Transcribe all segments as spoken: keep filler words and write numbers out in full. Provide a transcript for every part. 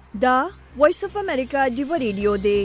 دا وایس اف امریکا ډیو ریډیو دی.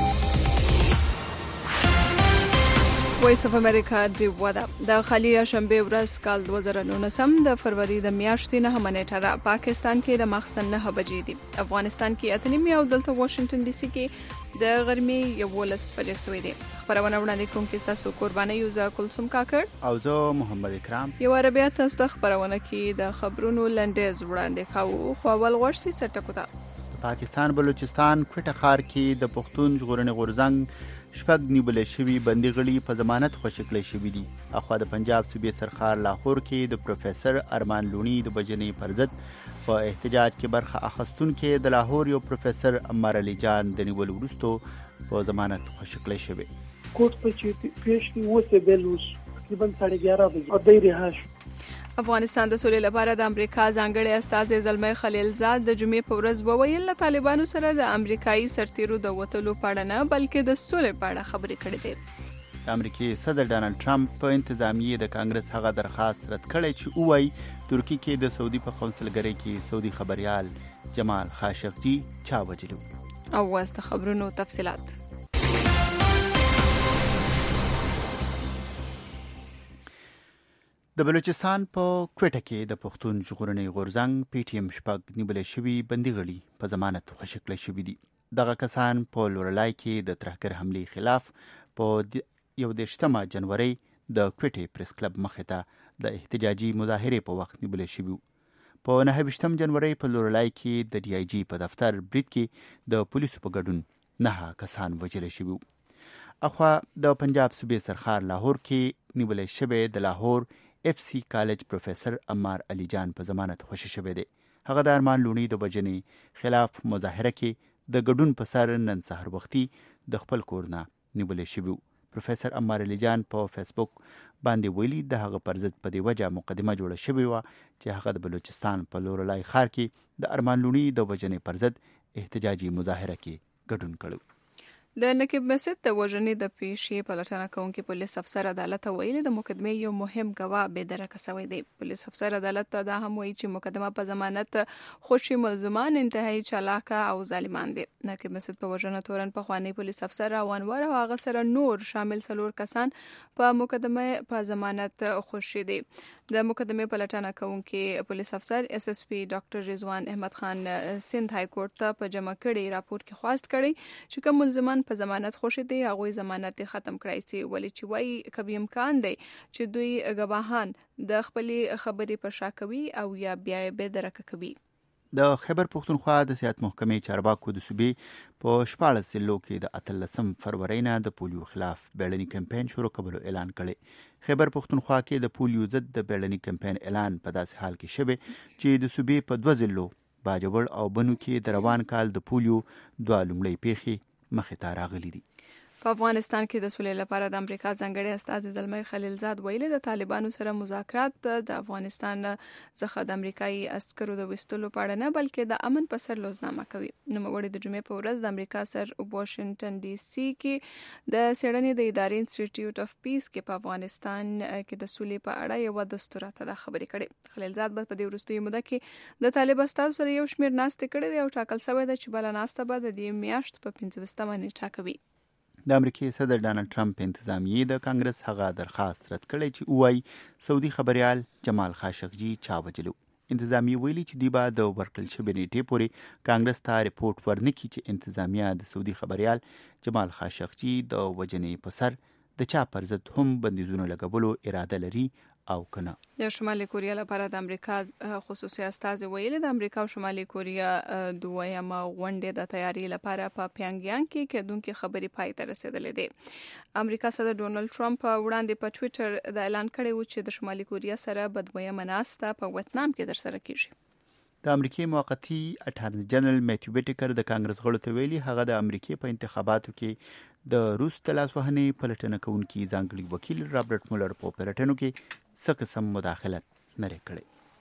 وایس اف امریکا ډیو دا د خالی شنبه ورځ کال دوه زره نولس د فروری د میاشتې نه نیټه ده. پاکستان کې د ماخستن نه بجې دي. افغانستان کې اته نیمه او دلته واشنگټن ډي سي کې د غرمې یولس بجې شوې دي. خبرونه وړاندې کوم کې تاسو قرباني یوزا کلثوم کاکړ او زه محمد اکرام. یو عربیه تاسو ته خبرونه کې د خبرونو لنډیز وړاندې کوو. خو اول غوښتي سټکو ته پاکستان بلوچستان کوټه ښار کې د پښتون ژغورنې غورځنګ شپږ نیول شوي بندي غړي په ضمانت خوشي کړي شوي دي. اخوا د پنجاب صوبې سرخار لاهور کې د پروفیسر ارمان لونی د وژنې پر ضد په احتجاج کې برخه اخیستونکو د لاهور یو پروفیسر عمار علي جان د نیول وروسته په ضمانت خوشي کړي شوی. کوټ په چې پیش کې وسه بلوس تقریبا ساڑھے گیارہ بجې او دای رهاش. افغانستان د سولې لپاره د امریکا ځانګړي استازي زلمي خلیلزاد د جمعې په ورځ وویل له طالبانو سره د امریکایي سرتیرو د وټلو په اړه نه بلکې د سولې په اړه خبرې کړې دي. د امریکای صدر ډانلډ ټرمپ په انتظامیه د کانګرس هغه درخواست رد کړی چې وایي ترکی کې د سعودي په قونسلګرۍ کې سعودي خبريال جمال خاشقجي چا وجلو. او واست خبرونو تفصيلات. د بلوچستان په کوټه کې د پښتون ژغورنې غورځنګ پی ټی ایم شپږ نیول شوي بندي غړي په ضمانت خوشي کړي شوي دي. دغه کسان په لورلای کې د ترهګر حملې خلاف په یو دشتمه جنوري د کوټې پریس کلب مخې ته د احتجاجي مظاهرې په وخت نیول شوي. په نهه ویشتم جنوري په لورلای کې د ډي آی جی په دفتر برید کې د پولیسو په ګډون نه کسان وژل شوي. اخوا د پنجاب صوبې سرخار لاهور کې نیول شوی د لاهور اف سی کالج پروفیسر عمار علي جان په ضمانت خوشي شوی دی. هغه د ارمان لونی د وژنې خلاف مظاهره کې د ګډون په سر نن سحر وختي د خپل کور نه نیول شوی. پروفیسر عمار علي جان په فیسبوک باندې ویلي د هغه پر ضد په دی وجه مقدمه جوړه شوې و چې هغه د بلوچستان په لورلای ښار کې د ارمان لونی د وژنې پر ضد احتجاجي مظاهره کې ګډون کړو. د نقیب مسد د وژنې د پیښې پلټنه کوونکي پولیس افسر عدالت ویلي د مقدمې یو مهم ګواه بې درکه شوی دی. پولیس افسر عدالت ته دا هم وایي چې مقدمه په ضمانت خوشي ملزمان انتهایی چالاکه او ظالمان دي. نقیب مسد په وژنه تورن په خوانی پولیس افسر روانور او هغه سره نور شامل څلور کسان په مقدمه په ضمانت خوشي دي. د مقدمې پلټنه کوونکي پولیس افسر اس اس پی ډاکټر رضوان احمد خان سند های کورټ ته په جمع کړي راپور کې خواست کړي چې کوم ملزمان په ضمانت خوشي دي هغه ضمانت ختم کړای شي. ولې چې وایي کبي امکان دی چې دوی گواهان د خپلې خبرې په شا کوي او یا بیا به درکه کوي. د خیبر پښتونخوا د سیاست محکمې چارواکو د صوبې په شپاړس ضلعو کې د اتلسم فروری نه د پولیو خلاف بیړني کمپاین شروع کولو اعلان کړی. خیبر پښتونخوا کې د پولیو ضد د بیړني کمپاین اعلان په داسې حال کې شوی چې د صوبې په دوه ضلعو باجوړ او بنو کې د روان کال د پولیو دوه لومړی پیښې مخې ته راغلي دي. په افغانستان کې د سولې لپاره د امریکا ځانګړي استازي زلمي خلیلزاد ویلي د طالبانو سره مذاکرات د افغانستان څخه د امریکایي عسکرو د وستلو په اړه نه بلکې د امن په سر لوزنامه کوي. نو مګوړي د جمعې په ورځ د امریکا سر واشنگټن ډي سي کې د سیډني د ادارې انسټیټیوټ اف پیس کې په افغانستان کې د سولې په اړه یو دستورات د خبرې کړي. خلیلزاد په دې وروستي موده کې د طالب استازو سره یو شمېر ناستې کړې دي او ټاکل شوی دی چې بل ناسته به د دې میاشت په پنځه ویشتمه نیټه کوي. د امریکای صدر ډانلډ ټرمپ انتظامیه د کانګرس هغه درخواست رد کړی چې وایي سعودي خبريال جمال خاشقجي چا وجلو. انتظامیه ویلي چې دی به د ورکړل شوی نیټې پورې کانګرس ته ریپورت ورنکړي چې انتظامیه د سعودي خبريال جمال خاشقجي د وژنې په سر د چا پر ضد هم بندیزونه لګولو اراده لري او کنه. د شمالي کوریا لپاره د امریکا خصوصي استازي ویلي د امریکا او شمالي کوریا دویمه غونډه د تیاری لپاره په پیانګیانګ کې کېدونکو خبري پای ته رسیدلې دي. امریکا صدر ډونلډ ټرمپ وړاندې په ټوئیټر د اعلان کړی و چې د شمالي کوریا سره بدویمه ناسته په ویتنام کې ترسره کیږي. د امریکای موقتی اټارنی جنرال میتیو بیټیکر د کانګرس غړو ته ویلي هغه د امریکای په انتخاباتو کې د روس د لاسوهنې پلټنه کوونکي ځانګړي وکیل رابرټ مولر په پلټنو کې څه قسم مداخلت نه کړي.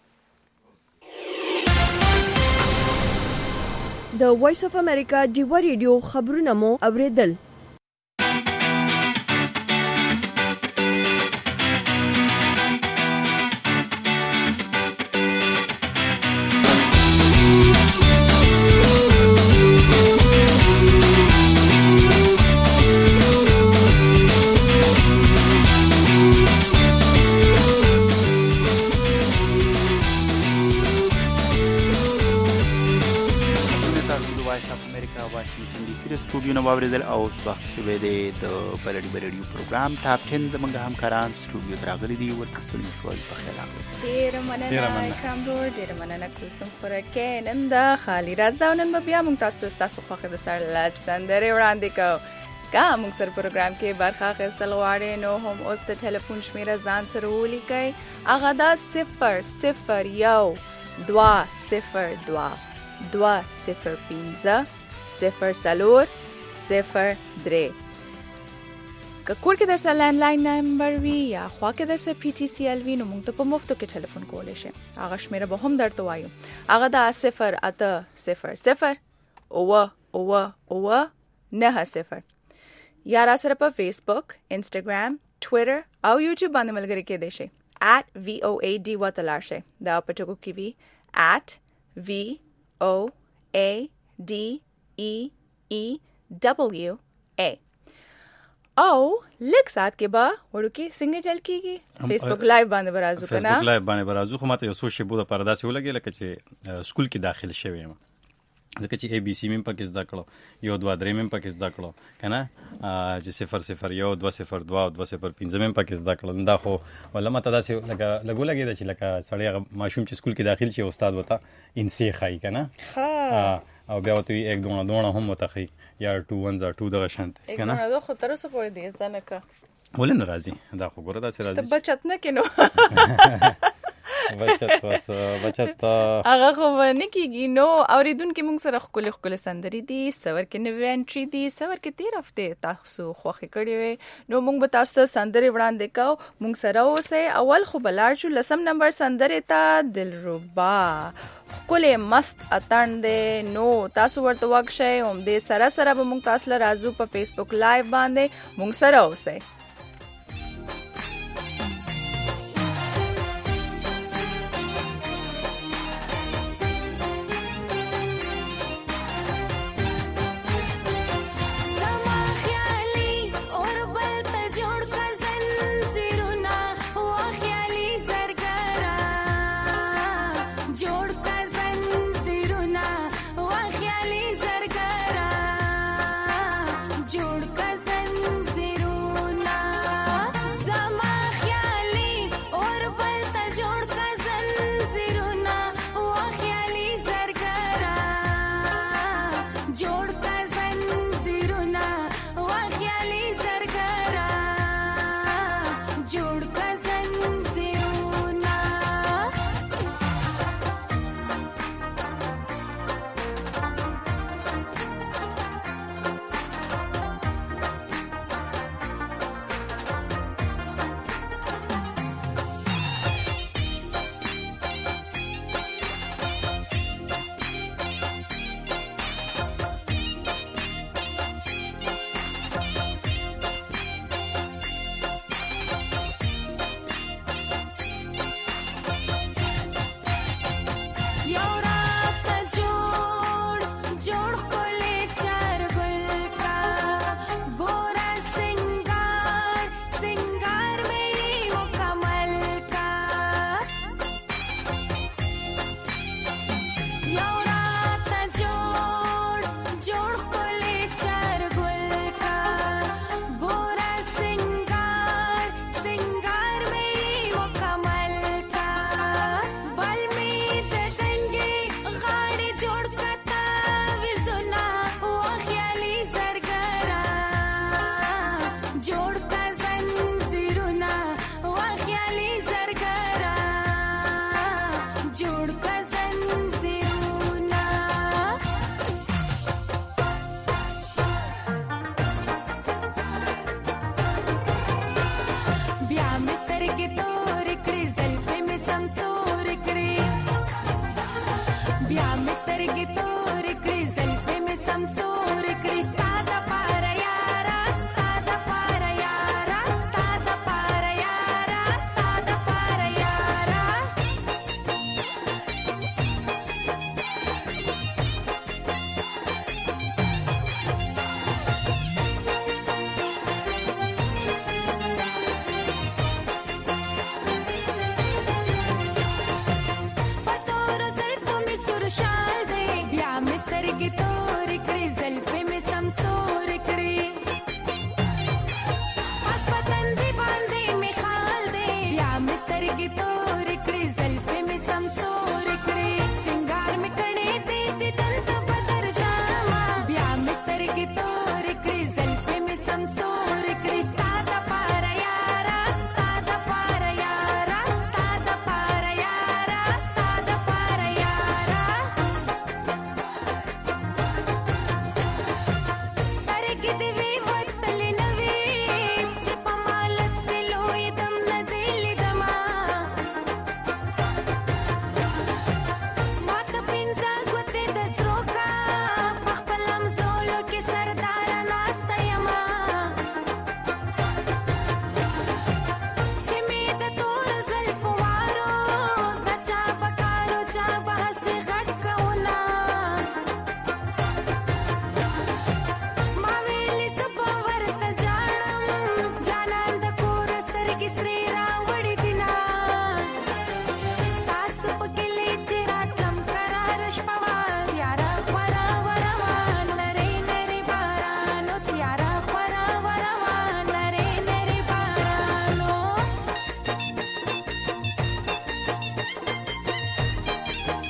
د وایس اف امریکا ډیو ریډیو خبرونه مو اوریدل. وایس اف امریکا واشنگټن ډي سي سټوډیو نو واوریدل او وخت شوه دی د بلډي بلډي پروګرام ټاپ ټن زمونږ همکاران سټوډیو راغلي دي ورته سولې شوي په خیر راغلي. ډیر مننه کامرو، ډیر مننه کوسم خوراکه نن د خالی راز دا نن بیا موږ تاسو ته تاسو خوخه د سر لاسندري وړاندې کوو. کا موږ سر پروګرام کې برخه اخیستل غواړئ نو هم اوس د ټلیفون شمیره ځان سره ولیکئ. هغه دا صفر صفر یو دوه صفر دوه دوه صفر پنځه صفر څلور صفر درې. که کور کې درسره لینډلاین نمبر وي یا خوا کې درسره پی ټي سی ایل وي نو موږ ته په مفتو کې ټلیفون کولی شئ. هغه شمیره به هم درته وایو. هغه دا صفر اته صفر صفر اوه اوه اوه نه صفر. یا را سره په فیسبوک، انسټاګرام، ټویټر او یوټیوب باندې ملګري کېدای شئ. at V O A D ورته لاړ شئ. دا په ټکو کې وي at V O A D E E W A. او لږ ساعت کې به وړو کې څنګه چل کېږي فیسبوک لایو باندې به راځو که نه؟ فیسبوک لایو باندې به راځو. خو ما ته یو څو شیبو دپاره داسې ولګېږي لکه چې سکول کې داخل شوی یم، ځکه چې اے بی سی مې پکې زده کړو، یو دوه درې مې پکې زده کړو که نه، چې صفر صفر یو دوه صفر دوه او دوه صفر پنځه مې پکې زده کړو. دا خو ولا ما ته داسې لکه لږ ولګېده چې لکه سړی هغه ماشوم چې سکول کې داخل شي استاد ورته انسې ښایي که نه، او بیا ورته وي ایک دوړه دوړه هم ورته ښایي یا ټو ون زه ټو دغه شانتې که نه. ایک دوړه خو تر اوسه پورې دې زده نه که ولې نه راځي؟ دا خو ګوره داسې راځي ته بچت نه کې نو بچت بس بچت هغه خو نه کېږي. نو اورېدونکي موږ سره ښکلې ښکلې سندرې دي، سور کې نوې انټري دي، سور کې تېر هفتې تاسو خوښې کړې وې نو موږ به تاسو ته سندرې وړاندې کوو. موږ سره اوسئ. اول خو به لاړ شو لسم نمبر سندرې ته. دلربا ښکلې مست اتڼ دی نو تاسو ورته وږ شئ. همدې سره سره به موږ تاسو له راځو په فیسبوک لایو باندې. موږ سره اوسئ. जोड़ का ज़ंजीरों ना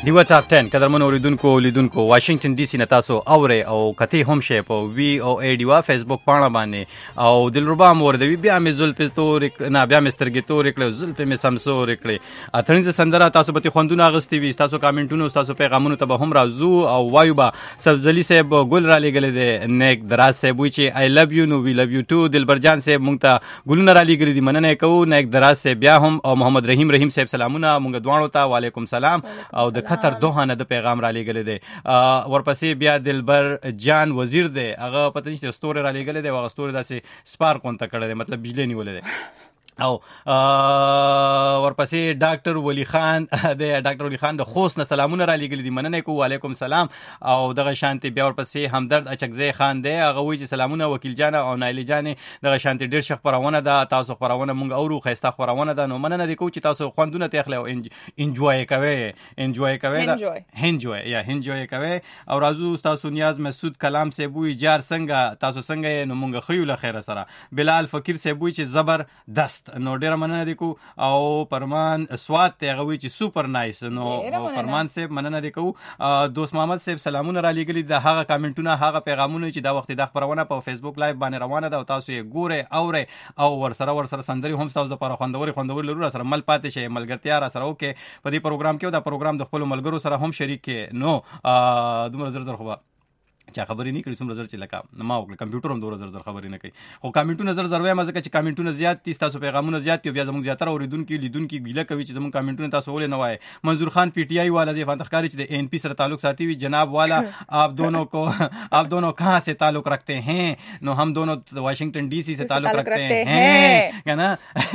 دیو ټاپ ټن قدرمن اوریدونکو لیدونکو واشنگټن ډي سي نه تاسو اوري او کته هم شي په وی او ای ډیوا فیسبوک پاڼه باندې او دلربا موردوی بیا مې زلف تور نه بیا مې سترګې تور کړې زلف مې سمسور کړې اترنځ سندره تاسو به خوندونه اغستې وي تاسو کامنټونو تاسو پیغامونو ته به هم راځو او وایو با سبزلی صاحب ګل را لګلې ده نیک دراز صاحب وی چې آی لوف یو نو وی لوف یو ټو دلبر جان صاحب مونږ ته ګلونه را لګلې دي مننه کوو نیک دراز صاحب بیا هم او محمد رحیم رحیم صاحب سلامونه مونږ دوانو ته وعلیکم سلام او د خطر دوه نه د پیغام را لګلې دی ورپسې بیا دلبر جان وزیر دی هغه پته نشته ستوري را لګلې دی هغه ستوري داسې سپارک اونته کړی دی مطلب بجلی نیولې دی او ورپسې ډاکټر ولی خان د ډاکټر ولی خان د خوست نه سلامونه را لګلې دي مننه کوو وعلیکم سلام او دغه شانتي بیا ورپسې همدرد اچکزی خان دی هغه وایي چې سلامونه وکیل جان او نایلی جان دغه شانتي ډیر ښه خبرونه ده تاسو خبرونه مونږ اورو خسته خبرونه ده نو مننه دي کوو چې تاسو خوندونه تخلو انجوای کوي انجوای کوي انجوای یا انجوای کوي او راځو تاسو نیاز مسعود کلام سی بوې جار څنګه تاسو څنګه نو مونږ خیو له خیره سره بلال فقیر سی بوې چې زبر دست نو ډیر مننه دی کو او پرمان سواد ته غوي چې سوپر نایس نو پرمان صاحب مننه دی کو دوست محمد صاحب سلامونه را لګلی د هغه کامنټونه هغه پیغامونه چې دا وخت د خبرونه په فیسبوک لایو باندې روانه ده او تاسو یې ګوره اوره او ورسره ورسره سندري هم تاسو د لپاره خوندوري خوندوري لرو سره مل پاتې شي ملګرتیا را سره وکي په دې پروګرام کې دا پروګرام د خپل ملګرو سره هم شریک کې نو دومره زر زر خو چا خبرې نه کړې څومره زر چې لکه ما وکړه کمپیوټر هم دومره زر زر خبرې نه کوي خو کامنټونه زر زر وایم ځکه چې کامنټونه زیات دي تاسو پیغامونه زیات دي بیا زموږ زیاتره اوریدونکو لیدونکو ګیله کوي چې زموږ کامنټونه تاسو ولې نه وایي منظور خان پی ټی آئی والا دی فانتخکاری چې د این پی سره تعلق ساتي وي جناب والا آپ دونوں کو آپ دونوں کہاں سے تعلق رکھتے ہیں نو ہم دونوں واشنگٹن ڈی سی سے تعلق رکھتے ہیں کنا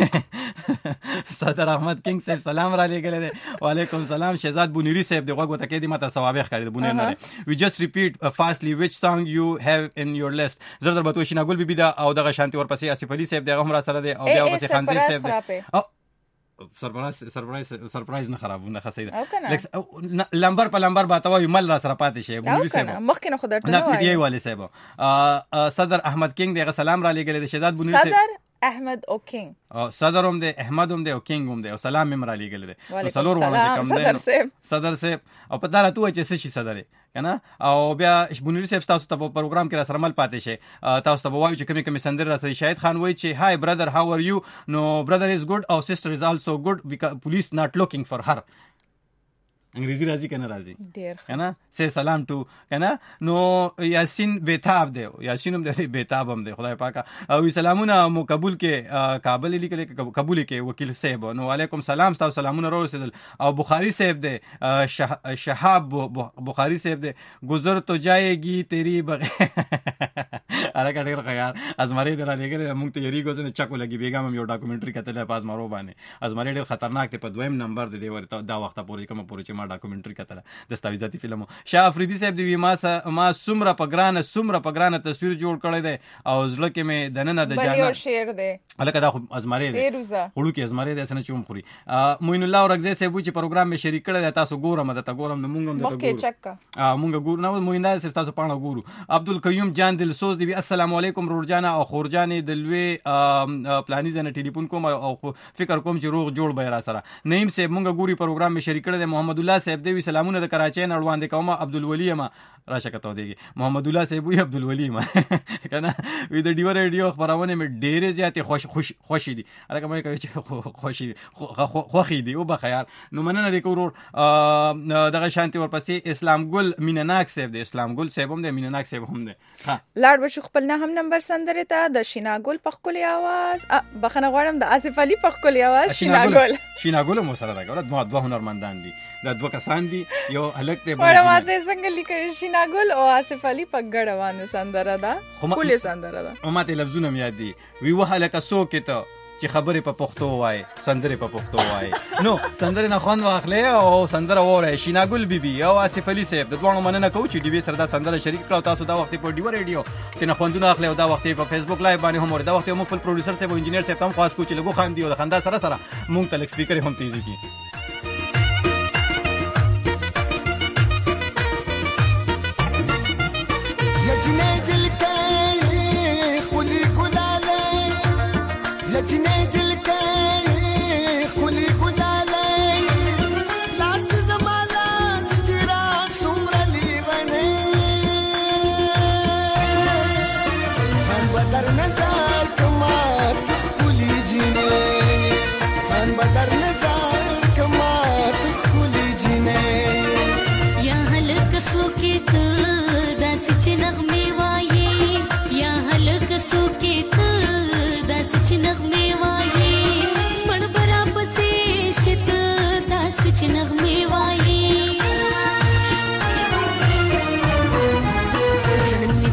صدر احمد کنگ صاحب سلام را لګل دي وعلیکم سلام شهزاد بونیری صاحب دی غوږ وته کې دي ماته ثوابه ښکاري د بونیر نه وی جست ریپیټ فاستلی which song you have in your list زر زر بتو شینا ګل بي بي دا او دغه شانتي ورپسې اسف علي صاحب دغه هم را سره دی او بیا ورپسې خانزیب صاحب دی او سرپرایز سرپرایز سرپرایز نه خرابونه خسیده لمبر په لمبر باتوي مل را سره پاتې شي بونیر صاحب مخکې نه خدای ته نه پی ټی آی والے صاحب صدر احمد کنگ دغه سلام را لګل دي شهزاد بونیر صاحب صدر احمد او کینگ او صدر هم دی احمد هم دی او کینگ هم دی او سلام هم را لګل دي سلور ونه کم دی صدر صاحب او په دغه تو چې شي صدر کنه او بیا بونیر صاحب تاسو ته په پروګرام کې را سره مل پاتې شي تاسو ته وایو چې کمی کمی سندر راځي شاهد خان وایي چې هاي برادر هاو ار یو نو برادر از ګډ او سسټر از آلسو ګډ پولیس ناٹ لوکینګ فار هر انګریزي راځي کنه راځي ډیر کنه سه سلام ټو کنه نو یاسین بیتاب دی یاسین هم دی بیتاب هم دی خدای پاکه او سلامونه مو قبول کې کابل لیکل قبول کې وکیل صاحب نو علیکم سلام تاسو سلامونه ورسېدل او بخاری صاحب دی شهاب بخاری صاحب دی گزر تو جائے گی تیری بغیر اره کډیر خیال ازمری درا لګره مونږ ته یری ګوزنه چکو لګي بیګم یو ډاکومنټري کتل پاس مارو باندې ازمری ډیر خطرناک ته په دویم نمبر دی ورته دا وخت پورې کوم پورې چې ما ډاکومنټري کتل دستاویزاتي فلمو شاه افریدي صاحب دی ما ما سمره پګرانه سمره پګرانه تصویر جوړ کړی دی او زړه کې مې دننه د جانا بل شعر دی الکه دا ازمری دی وړو کې ازمری دی سن چوم خوري موین الله اورغزه صاحب چې پروګرام مې شریک کړی تاسو ګورم د تا ګورم مونږ هم د ګورم مونږ ګور نه موین الله صاحب تاسو پاڼه ګورو عبد القیوم جان دل سوز دی السلام علیکم رورجانا او خورجانې د لوی پلانیز نه ټلیفون کوم او فکر کوم چې روغ جوړ به را سره نعیم صاحب مونږ ګوري پروګرام می شریک کړی دی محمد الله صاحب دی سلامونه د کراچۍ نه وړاندې کوم عبد الولی ما راشه کته دیږي محمد الله صاحب وی عبد الولی ما کنه وی د ډیو ریډیو خبرونه می ډېرې زیاتې خوش خوش خوشی دي الکه مې کوي چې خوشی خوخي دي او بخیر نو مننه د کورور دغه شانتي ورپسې اسلام ګل مینناک صاحب دی اسلام ګل صاحب هم دی مینناک صاحب هم دی ها لاړ بشو خپل نه هم نمبر سندره ته د شیناګل په خولي आवाज بخنه غواړم د اسف علي په خولي आवाज شیناګل شیناګل مو سره راغله دوه دوه هنرمندان دي دا دوه کسان دي یو الګ ته وړه ماته څنګه لیکي شیناګل او اسف علي په ګډوانه سندره ده خولي سندره ده او ماته لفظونه یاد دي وی وهله کسو کې ته چې خبرې په پښتو وای سندره په پښتو وای نو سندره نه خوان واخلې او سندره وره شیناګل بیبي او اسف علي صاحب د دوه مننه کوم چې ډي وی سره دا سندره شریک کړو تاسو دا وخت په ډیو ریډیو تنه خوندونه اخلي او دا وخت په فیسبوک لایو باندې هم ور دا وخت مو خپل پروډوسر صاحب او انجینیر صاحب هم خاص کو چې لګو خان دی او خندا سره سره مونږ ته لیک سپیکر هم تیزی کی Last is the malas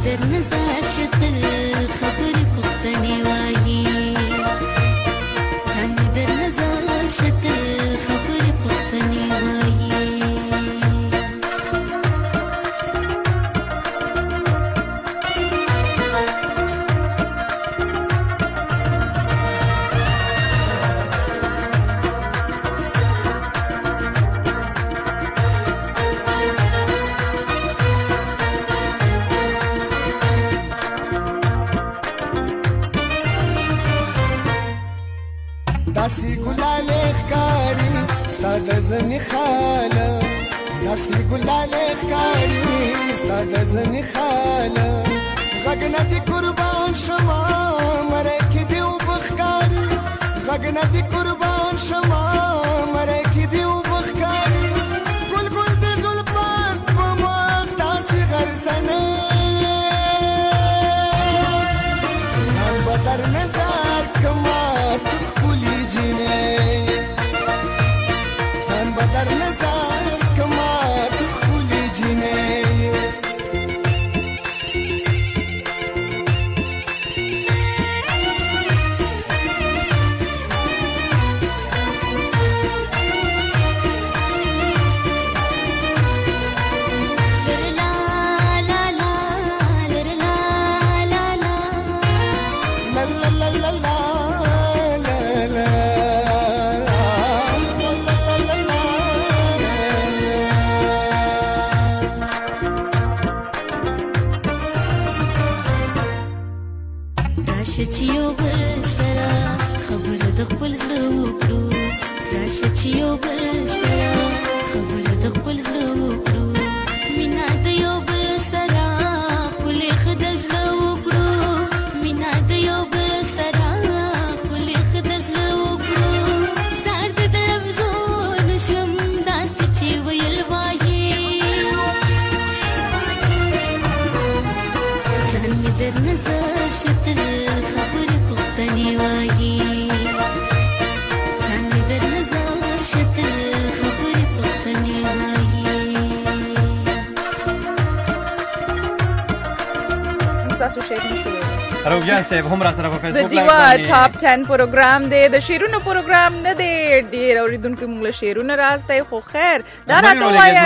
در نظر شتل خبر پختنی وایی ځان مې در نظر شتل خبر پختنی وایی داسې ګلاله ښکاري ستا د ځنې خاله داسې ګلاله ښکاري ستا د ځنې خاله غږ نه دې قربان شمه مرکې دې اوبه ښکاري غږ نه دې قربان شمه مرکې دې اوبه ښکاري ګل ګل دې زلفان په مخ داسې غرڅنې ځان به در نظر کما ځان به در نظر کما تو ښکلې جینۍ چې یو بل سره خبره د خپل زړه وکړو راشه چې یو بل سره خبره د خپل زړه وکړو مینا د یو بل سره خپلې ښه د زړه وکړو مینا د یو بل سره خپلې ښه د زړه وکړو زار د لفظو نشم داسې چې ویل وایي ځان مې در نظر شتل خبر پختنی وایی ځان مې در نظر شتل خبر پختنی وایی تاسو شعر نشو روجان صاحب هم را سره په فیسبوک د دیوا ټاپ ټن پروګرام دی د شیرونو پروګرام نه دی ډیر اوریدونکو موږ له شیرونو راځي خو خیر دا راته وایي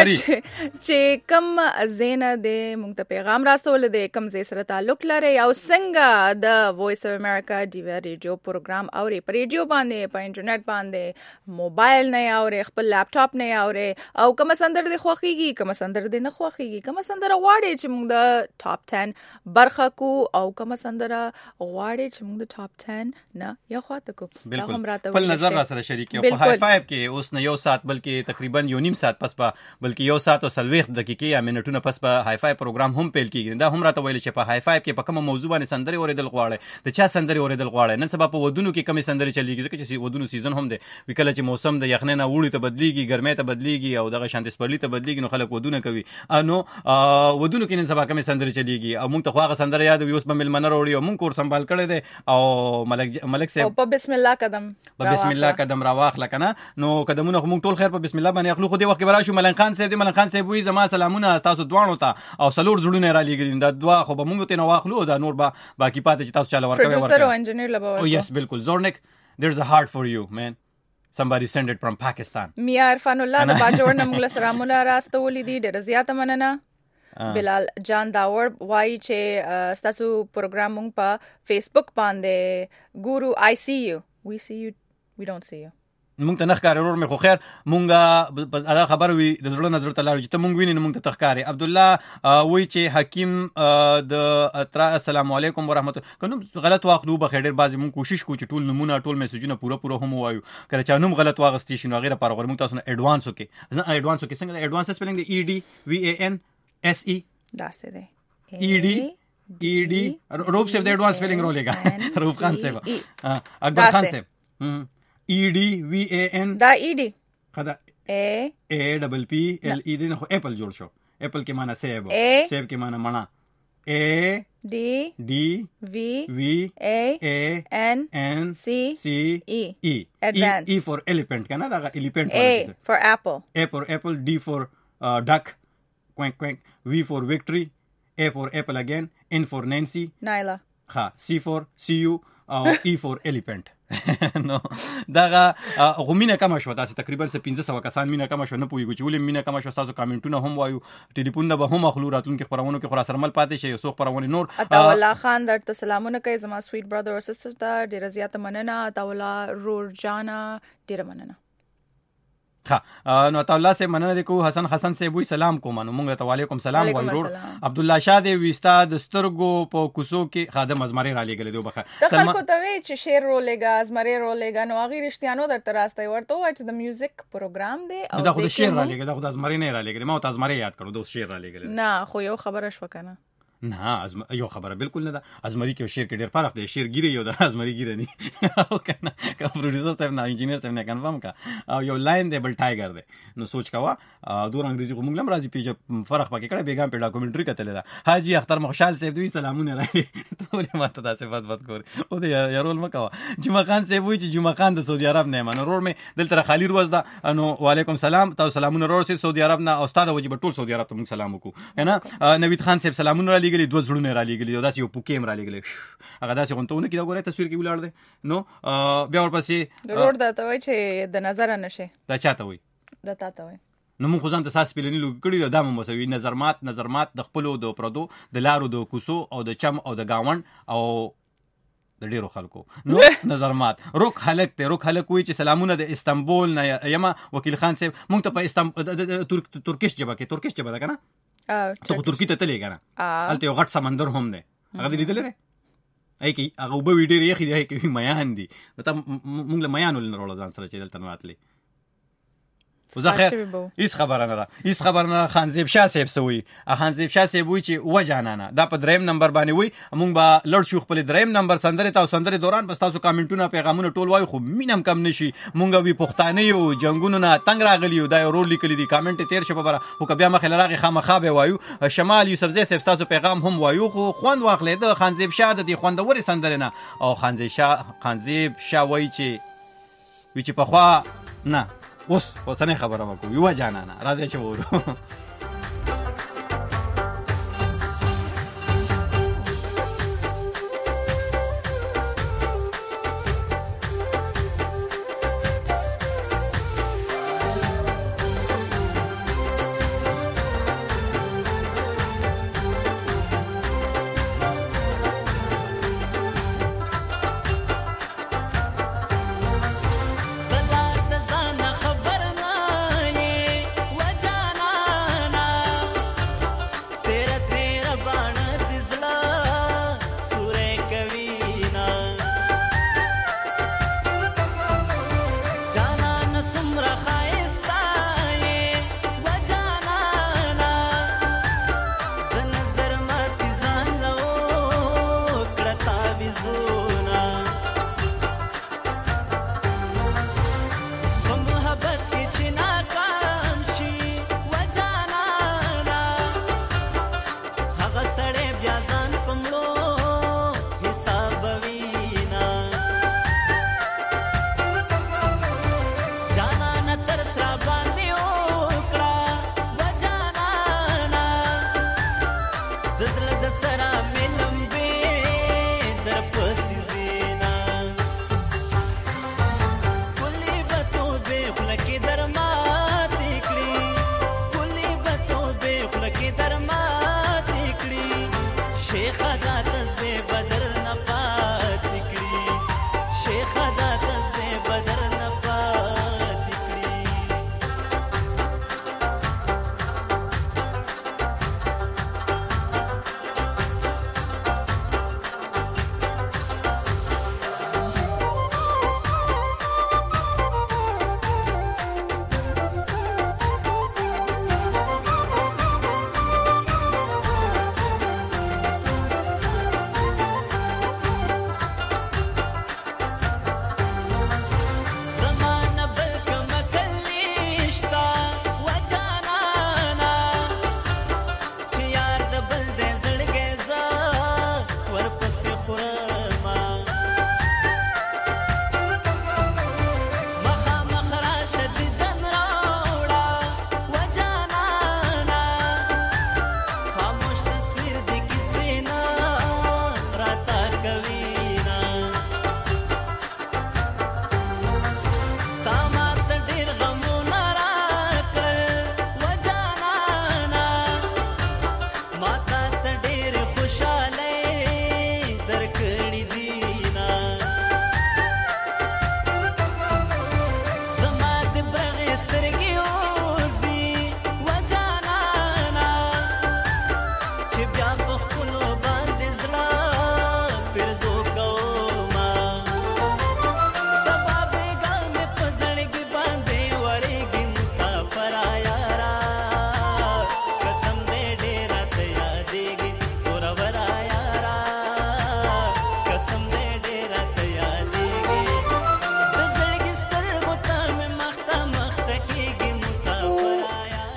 چې کم زینه د موږ ته پیغام راستول دی کم زې سره تعلق لري او څنګه د وایس اف امریکا دیوا ریډیو پروګرام اوري په ریډیو باندې په انټرنیټ باندې موبایل نه اوري خپل لپټاپ نه اوري او کوم سندر دی خوخيږي کوم سندر دی نه خوخيږي کوم سندر واړي چې موږ د ټاپ ټن برخه کو او کوم سندر غواړي چې موږ د ټاپ ټن نه یا خواته کو بالکل خپل نظر را سره شریک یو په هاي فایو کې اوس نه یو سات بلکې تقریبا یو نیم سات پس په بلکې یو سات او سلويخ دقیقې یا منټونه پس په هاي فایو پروګرام هم پیل کیږي دا هم راته ویل چې په هاي فایو کې په کومه موضوع باندې سندري اوریدل غواړي د چا سندري اوریدل غواړي نن سبا په ودونو کې کمی سندري چلیږي ځکه چې ودونو سیزن هم دی وکړه چې موسم د یخنۍ نه وړي ته بدليږي ګرمۍ ته بدليږي او دغه شانتي سپرلی ته بدليږي نو خلک ودونه کوي انو ودونو کې نن سبا کمی سندري چلیږي او موږ ته خو هغه سندري یاد وي اوس په ملمنه وروړي او موږ کور سنبال کړی دی او ملک ملک صاحب په بسم الله قدم په بسم الله قدم را واخله کنه نو قدمونه موږ ټول خیر په بسم الله باندې اخلو خو دی وخت کې براشو ملنګ خان صاحب دی ملنګ خان صاحب وی زما سلامونه تاسو دوانو ته او سلور زړونه را لګیږي دا دوا خو به موږ ته نو واخلو دا نور به باقی پاتې چې تاسو چاله ورکوي ورکوي پروډوسر او انجینیر لبا او یس بالکل زورنک there's a heart for you man somebody send it from Pakistan میا عرفان الله د باجوړ نه موږ سلامونه راستولې دي ډېر زیاته مننه بلال جان داور وای چې ستاسو پروګرام مونږ په فیسبوک باندې ګورو آی سی یو وی سی یو وی ډونټ سی یو مونږ ته نخکار ورور مې خو خیر مونږه دا خبر وي د زړه نظر ته لاړ چې ته مونږ ویني مونږ ته تخکاری عبد الله وای چې حکیم د اترا السلام علیکم ورحمت کنه غلط واخلو به خیر بازي مونږ کوشش کوو چې ټول نمونه ټول میسجونه پوره پوره هم وایو کله چې نوم غلط واغستې شنو غیره پر غوړ مونږ تاسو نه ایڈوانس وکي نه ایڈوانس وکي څنګه ایڈوانس سپیلینګ دی ای ډی وی ای ان اس ای داسې دی ای ڈی ای ڈی روپ سے ایڈوانس سپیلنگ رولےگا روپ خان سے اکبر خان سے ای ڈی وی اے این دا ای ڈی خدا اے اے ڈبل پی ایل ای دی نو ایپل جوړ شو ایپل کې معنی سیب سیب کې معنی منا اے ڈی ڈی وی وی اے اے این این سی سی ای ای ایڈوانس ای فور ایلیفنٹ کا نا دا ایلیفنٹ اے فار ایپل اے فور ایپل ڈی فور ڈک quack quack V for victory A for apple again N for Nancy نایلا ها C for See you او E for Elephant نو داغه غومینه کم شو تاسو تقریبا څه پنځه سوه کسان مینه کم شو نه پویږي چې ولې مینه کم شو تاسو کامنټونه هم وایو ټلیفون نه به هم اخلو راتلونکي خبرونه کې خلاص رمل پاتې شي سو خبرونه نور عطا الله خان درته سلامونه کوي زما سویټ برادر او سسټر ته ډیره زیاته مننه عطا الله رور جانا ډیره مننه ها نو عطا الله سے مننه کو حسن حسن سے وی سلام کوم نو مونږ ته وعلیکم سلام وایو عبد الله شاه دی وستا د سترګو په کوسو کې خادم ازمره را لګل دی بخه د خلکو ته وی چې شیر رولېګا ازمره رولېګا نو هغه رښتیانو درته راستي ورته وای چې د میوزیک پروګرام دی او دا خو د شیر را لګل دا خو د ازمره نه را لګل ما ته ازمره یاد کړو د شیر را لګل نه خو یو خبره شو کنه نه ازم یو خبره بالکل نه ده ازمری کې شیر کې ډیر فرق دی شیر ګیره یو د ازمری ګیره نه او کنه کا پروډوسر صاحب نه انجینیر صاحب نه کنفرم کا او یو لاین دی بل ټایګر دی نو سوچ کاوه دور انګریزي کوم لم راځي پیجه فرق پکې کړه بیګام په ډاکومنټري کتل دا حاجی اختر مخشال صاحب دوی سلامونه راي ټول ماته دا صفات بد کور او د یارول مکوا جمعه خان صاحب وی چې جمعه خان د سعودي عرب نه منو رور مې دلته خالی روز دا نو وعلیکم سلام تاسو سلامونه رور سي سعودي عرب نه استاد وجب ټول سعودي عرب ته موږ سلام وکړو کنه نوید خان صاحب سلامونه را لګلي دوه زړونه را لګلي دا یو پوکیم را لګلي هغه داسې غونټونه کې دا ګوره تصویر کې ولاړ دی نو بیا ورپسې روډ دا ته وای چې د نظر نشه دا چاته وای دا تا ته وای نو موږ ځان ته ساس پیلنی لوګ کړی دا مو مسوي نظرمات نظرمات د خپلو د پردو د لارو د کوسو او د چم او د گاون او د ډیرو خلکو نو نظرمات روک خلک ته روک خلک وی چې سلامونه د استنبول نه یما وکیل خان صاحب مونږ ته په استنبول ترکیش جبه کې ترکیش جبه ده کنه ته خو ترکی ته تلې کنه الته یو غټ سمندر هم دی هغه دې لیدلې ای کی هغه وب ویډیو یې خې دی کې میان دي ته مونږ له میان ولنه رول ځان سره چې دلته نواتلې وزخه هیڅ خبره نه ده هیڅ خبره نه خانزیب شاه صاحب سوی خانزیب شاه صاحب وی چې و جانانا دا په دریم نمبر باندې وی مونږ به لړ شو خپل دریم نمبر سندره تاسو سندره دوران بس تاسو کامنټونه پیغامونه ټول وای خو مینم کم نشي مونږ وی پښتانه یو جنگونو نه تنگ راغلی یو دا رول لیکلی دي کامنټ تیر شپه بره او بیا مخه لراغه خامخا به وایو شمال یوسف زی صاحب تاسو پیغام هم وایو خو خوند واخلې د خانزیب شاه د دې خوندوري سندره نه او خانزیب شاه خانزیب شاه وای چې وی چې په خوا نه اوس اوسنه خبره وکړو یو جانانا راځي چې وورو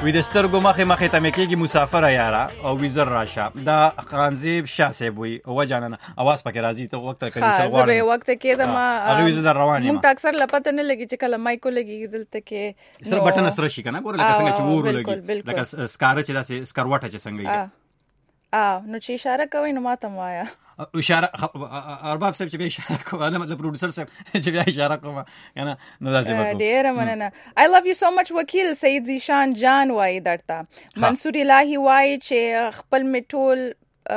وی د سترګو مخې مخې ته مې کېږي مسافره یاره او ویزر راشه دا خانزیب شاه صاحب وي وجانه اواز پکې راځي ته وخت کې څه غواړم زه به وخت کې د ما هغه ویزر در روان یم مونږ اکثر لپاره نه لګي چې کله مایکو لګي دلته کې سر بٹن سره شي کنه ګوره لکه څنګه چې ور لګي لکه سکار چې داسې سکروټه چې څنګه یې اه نو چې اشاره کوي نو ماته وایا اشاره ارباب صاحب چې به اشاره کوي انا مطلب پروډوسر صاحب چې به اشاره کوي کنه نو داسې وکړو ډیر مننه I love you so much وکیل سید زیشان جان وای درته منصور الهی وای چې خپل میټول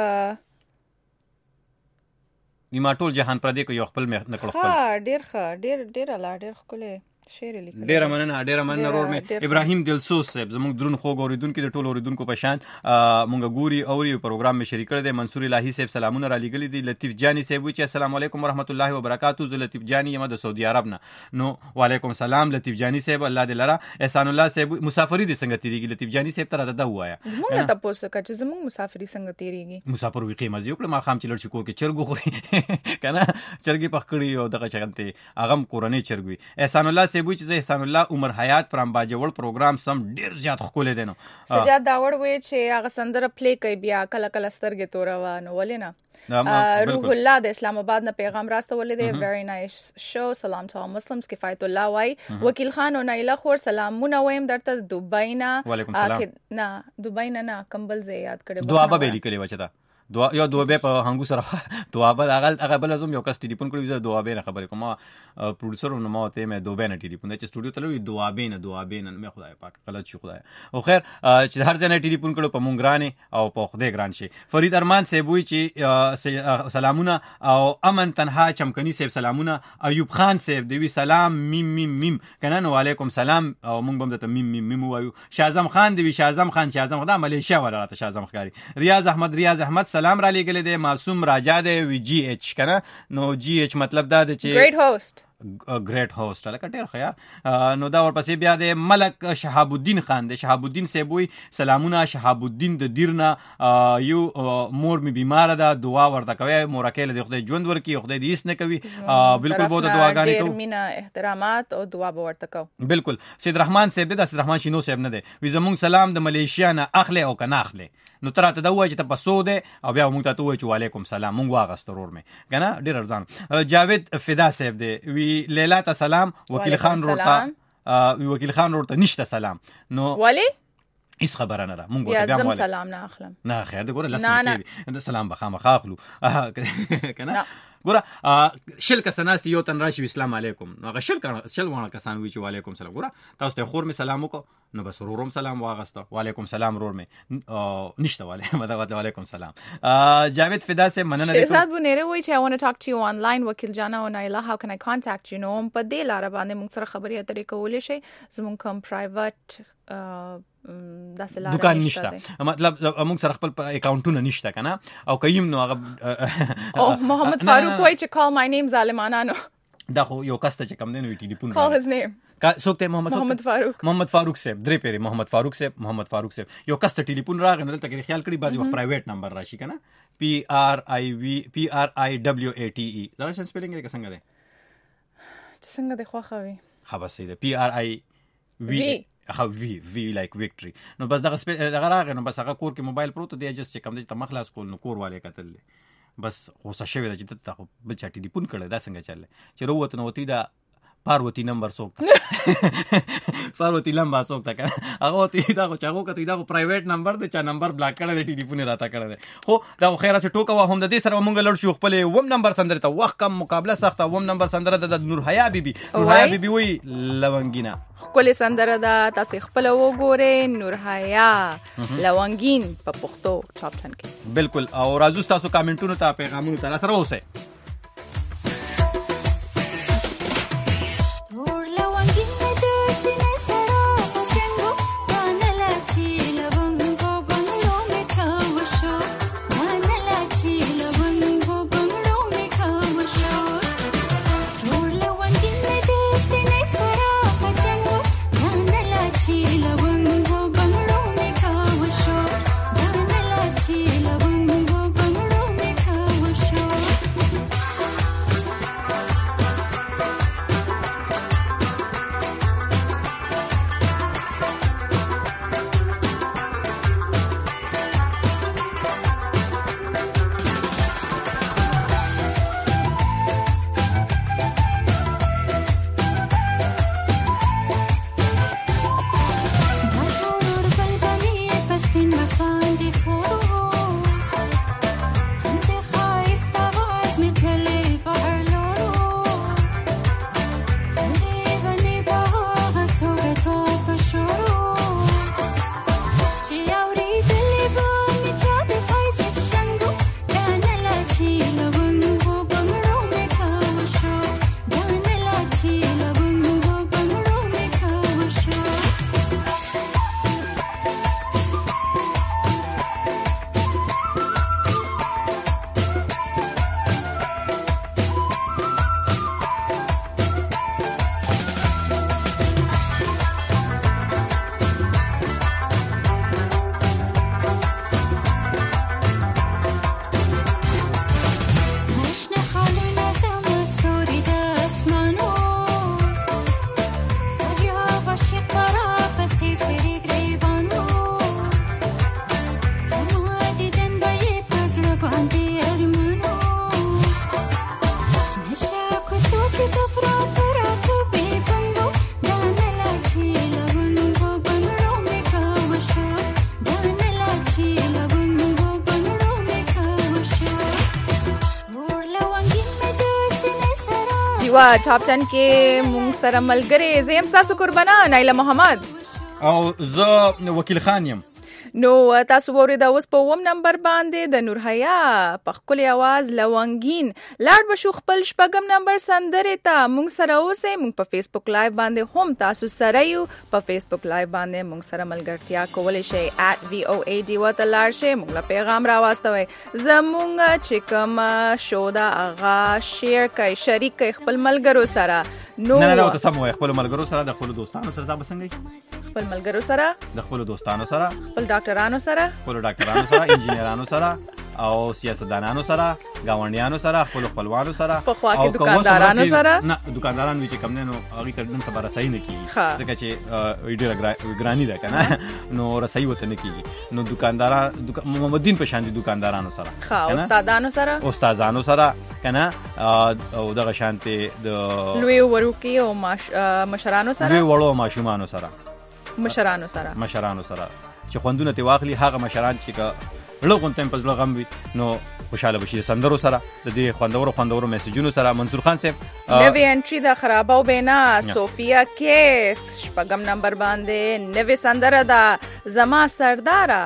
نیما ټول جهان پر دې کو یو خپل مې نکړو خپل ها ډیر ښه ډیر ډیر لا ډیر خپل شعر لیکل ډیر مننه ډیر مننه رور مې ابراهیم دلسوس صاحب زموږ درون خو غوریدونکو د ټولو اوریدونکو په شان مونږ ګوري او ری پروګرام مې شریک کړی دی منصور الهی صاحب سلامونه را لګلی دي لطیف جانی صاحب چې السلام علیکم ورحمت الله وبرکاتہ ز لطیف جانی یم د سعودي عرب نه نو وعلیکم السلام لطیف جانی صاحب الله دې لرا احسان الله صاحب مسافری دې څنګه تیریږي لطیف جانی صاحب تر دا وایا زموږ ته پوسټ کړه چې زموږ مسافری څنګه تیریږي مسافر وی قیمه یو کله ما خام چلړ شکو کې چرګو خوري کنه چرګي پخکړی او دغه چغنته اغم قرآنی چرګوي احسان الله صاحب چې احسان الله عمر حیات پر امباجوړ پروګرام سم ډیر زیات خولې دي نو سجاد داوړ وې چې هغه سندره پلی کوي بیا کله کله سترګې توروا نو ولې نه روح الله د اسلام آباد نه پیغام راسته ولې دی very nice show سلام to all Muslims کفایت الله وای وکیل خان او نایله خور سلامونه وایم درته دوبۍ نه وعلیکم السلام نه دوبۍ نه نه کمبل زه یاد کړم دعا به لیکلې وچتا دوا یو دوه به په هنګو سره دوا به هغه هغه بل زوم یو کس ټلیفون کړی زه دوا به نه خبرې کوم پروډوسر نو ما ته مې دوه به نه ټلیفون چې سټوډیو ته لوي دوا به نه دوا به نه مې خدای پاک غلط شو خدای او خیر چې هر ځنه ټلیفون کړو په مونږ ګرانه او په خدای ګران شي فرید ارمان صاحب وی چې سلامونه او امن تنها چمکنی صاحب سلامونه ایوب خان صاحب دی سلام میم میم میم کنه نو علیکم سلام او مونږ بم ته میم میم میم وایو شازم خان دی شازم خان شازم خدا ملیشیا ولا راته شازم خاري ریاض احمد ریاض احمد سلام را لګل دي معصوم راجا دی وی جی ایچ کنه نو جی ایچ مطلب دا دی چې ګریټ هوست ګریټ هوست لکه ډیر خیر نو دا ورپسې بیا د ملک شهاب الدین خان دی شهاب الدین صاحب وی سلامونه شهاب الدین د دیرنا یو مور می بیمار ده دعا ورته کوي مورکه له خدای ژوند ورکی خدای دې هیڅ نه کوي بالکل بہت دعاګانې کوي مینا احترامات او دعا به ورته کوي بالکل سید رحمان صاحب د سید رحمان شینو صاحب نه دی وی زمونږ سلام د ملیشیا نه اخله او کنه اخله نو تراته دا وای چې ته پسو ده او بیا موږ ته وای چې وعلیکم سلام موږ واغست ورور مې کنه ډیر ارزان جاوید فدا صاحب دی وی لیلا ته سلام وکیل خان روړتا وی وکیل خان روړتا نشته سلام نو ولی هیڅ خبره نه ده مونږ ته بیا سلام نه اخلم نه خیر ده ګوره لاسه کې سلام بخا مخاخلو کنه ګوره شل کساناست یو تن راشي السلام علیکم نو هغه شل کنه شل ونه کسان وی چې وعلیکم سلام ګوره تاسو ته خور می سلام وکړو نو بس وروم سلام واغسته وعلیکم سلام ورور می نشته والے مدغه وعلیکم سلام جاوید فدا سے مننه لیکم شهزاد بنيره وی چې I want to talk to you online وکیل جانا او نایلا how can I contact you نو په دې لار باندې موږ سره خبرې اترې کولې شي زموږ کوم پرایویټ دکان نشته مطلب موږ سره خپل اکاونټونه نشته کنه او کایم نو هغه او محمد فاروق وای چې call my name ظالمانه نو دا خو یو کس ته چې کم دی نو ټلیفون call his name کا سوکته محمد محمد فاروق محمد فاروق صاحب درې پیری محمد فاروق صاحب محمد فاروق صاحب یو کس ته ټلیفون راغی نو دلته خیال کړي بعضی وخت پرایویټ نمبر راشي کنه پی آر آی وی پی آر آی دبلیو ای ټی ای دا سپیلینګ یې څنګه دی څنګه دی خو خوي خبر سي دی پی آر آی وی هغه وی وی لایک وکټری نو بس دغه سپیل هغه راغی نو بس هغه کور کې موبایل پروت دی جس چې کم دی ته مخلاص کول نو کور والے قتل بس غوسه شوی د چې ته بل چا ټلیفون کړی دا څنګه چل چې وروته نو وتی دا پاروتی نمبر سوکتا پاروتی لمبا سوکتا کنه هغه تی دا خو چاغو کته دا پرایویټ نمبر د چا نمبر بلاک کړی د ټلیفون راته کړی خو دا خیره سه ټوکا هم د دې سره مونږ لړ شو خپل وم نمبر سندره ته وخت کم مقابله سخته وم نمبر سندره د نور حیا بیبي نور حیا بیبي وی لونګینا خپل سندره دا تاسو خپل وګوره نور حیا لونګین په پښتو ټاپ ټن کې بالکل او راځو تاسو کامنټونو ته پیغامونو ته سره اوسه دیوا ټاپ ټن کې مونږ سره ملګری زیم تاسو قربانا نایله محمد او زه وکیل خان یم. نو تاسو ورته اوس په ووم نمبر باندې د نور حیا په خپل आवाज لونګین لاړ بشو خپل شپږم نمبر سندره ته مونږ سره اوسې. مونږ په فیسبوک لایو باندې هم تاسو سره یو. په فیسبوک لایو باندې مونږ سره ملګرتیا کولای شئ at v o a d و ته لاړ شئ. مونږ له پیغام راواستوي زمونږ چې کوم شو دا اغا شیر کوي شریک کوي خپل ملګرو سره. نو نه نه تاسو مو خپل ملګرو سره د خپل دوستانو سره ځاب څنګه خپل ملګرو سره د خپل دوستانو سره خپل ډاکټرانو سره خپل ډاکټرانو سره انجینرانو سره او سیاستدانانو سره گاونډیانو سره خپل خپلوانو سره په خوا کې دکاندارانو سره. نه دکانداران وی چې کم نه نو هغه تر نن سبا رسای نه کیږي ځکه چې ویډیو ګرانی ده کنه نو رسای وته نه کیږي. نو دکانداران محمدین په شان دي دکاندارانو سره ها استادانو سره استادانو سره کنه او دغه شانته د لوی ورکی او مشرانو سره لوی وړو ماشومانو سره مشرانو سره مشرانو سره چې خوندونه ته واخلي هغه مشران چې لوګون تم په زړه غم وي نو خوشاله بشي. سندرو سره د دې خوندورو خوندورو میسجونو سره منصور خان صاحب نوې انټری د خراباو بینا صوفیا کیف شپږم نمبر باندې نوې سندره ده زما سردارا.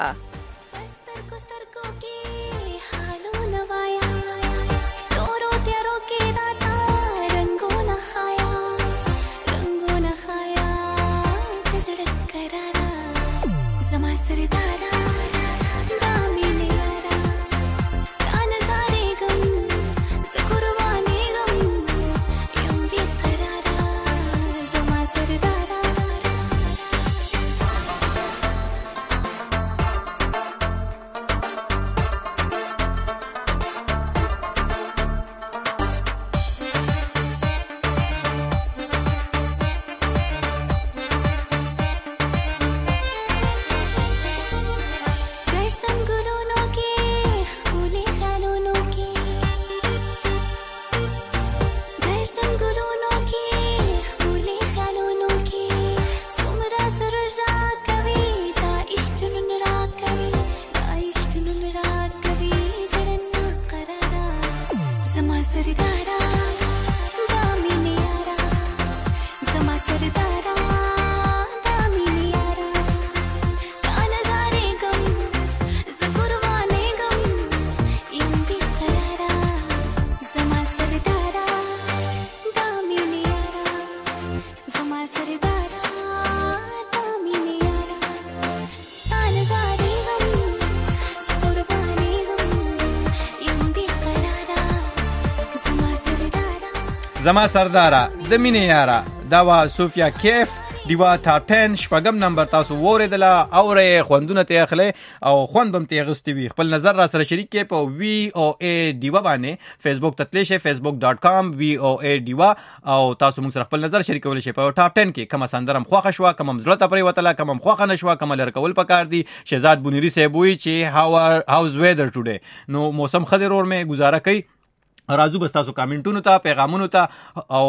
زما سردارا د مینې یارا دا وا صوفیا کیف دیوا ټاپ ټن شپږم نمبر تاسو وریدله اورې خوندونه ته اخلي او خوند بم ته غستې وي. خپل نظر را سره شریک کې په وی او ای دیوا باندې فیسبوک ته تللی شئ facebook dot com وی او ای دیوا او تاسو موږ سره خپل نظر شریکولی شئ په ټاپ ټن کې کومه سندره مخوخه شوه کومه زړه ته پرې وتله کومه مخوخه نه شوه کومه لر کول پکار دي. شهزاد بونیری صاحب وی چې هاو هاوز ویدر ټوډے نو موسم خدای رور مې گزاره کوي. راځو بس تاسو کامنټونو ته پیغامونو ته او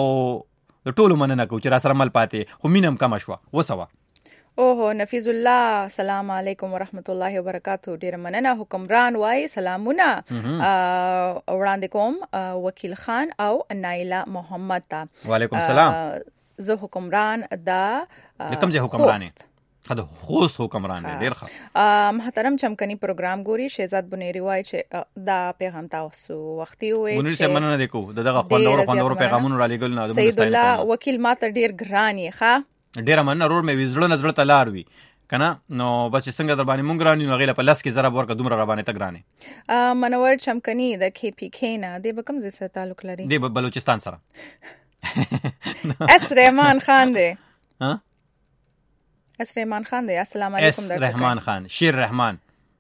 د ټولو مننه کوم چې را سره مل پاتې خو مینم کم شوه وسوه. اوه نفیز الله السلام علیکم ورحمت الله وبرکاتہ. ډیر مننه. حکمران وای سلامونه وړاندې کوم وکیل خان او نایله محمد ته. وعلیکم السلام. زه حکمران دا کوم ځای حکمران خدای خوست حکمران دی ډیر ښه. محترم چمکنی پروګرام ګوري شهزاد بنيري وای چې دا پیغام تاسو وختي وای بنيري سره مننه دی کو دغه خوندور خوندور پیغامونه را لګل نه. سید الله وکیل ماته ډیر ګرانی ښه ډیر مننه رور مې وزړه نظر ته لار وی کنه نو بس څنګه در باندې مونږ رانی نو غیله په لاس کې زره ورکه دومره را باندې تګرانه. منور چمکنی د کی پی کی نه دی به کوم ځای سره تعلق لري؟ دی بلوچستان سره. اس رحمان خان دی. ها اس رحمان خان دی. السلام علیکم. اس رحمان خان شیر رحمان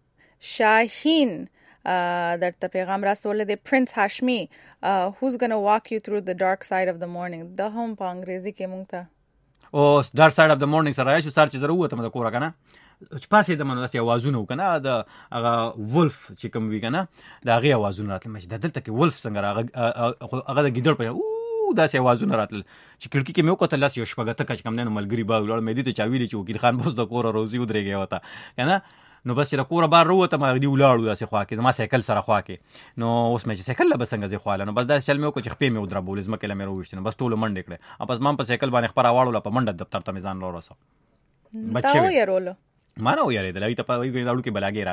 شاهین درته پیغام راستول دی. پرنس هاشمی who's going to walk you through the dark side of the morning. دا هم په انګریزي کې مونږ ته او ډارک ساید اف د مورنینګ سره شو سار چې زره وته مده کوره کنه چې پاسې د منو داسې आवाजونه وکنه د هغه ولف چې کوم وی کنه دا هغه आवाजونه راتل مې د دلته کې ولف څنګه هغه هغه د ګیدړ په او داسې आवाजونه راتل چې کړکۍ کې مې وکړه لاس یو شپږه تک کم نه ملګری باغ لړ مې دي ته چاویلی چې وکیل خان بوس د کوره روزي ودرېږي وته کنه نو بس چې کور بار وروته ما دی ولاړو داسې خوا کې زما سایکل سره خوا کې نو اوس مې چې سایکل لا بسنګ زی خواله نو بس دا چل مې کو چې خپې مې ودرا بولز مکه لا مې روښتنه بس ټول منډه کړه اپس ما په سایکل باندې خبر اواړو لا په منډه دفتر ته میزان لورسو بچي تا یې رولو ما نه ویارې د لوي ته په وی داړو کې بلاګي